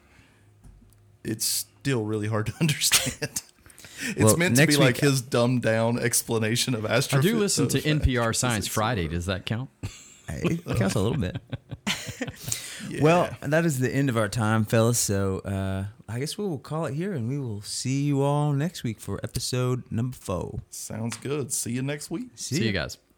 It's still really hard to understand. It's Well, meant to be next like week- his dumbed down explanation of I astrophysics. do listen to N P R Science Friday. Does that count? it counts a little bit. Yeah. Well, that is the end of our time, fellas. So uh, I guess we will call it here, and we will see you all next week for episode number four. sounds good. See you next week. See you guys.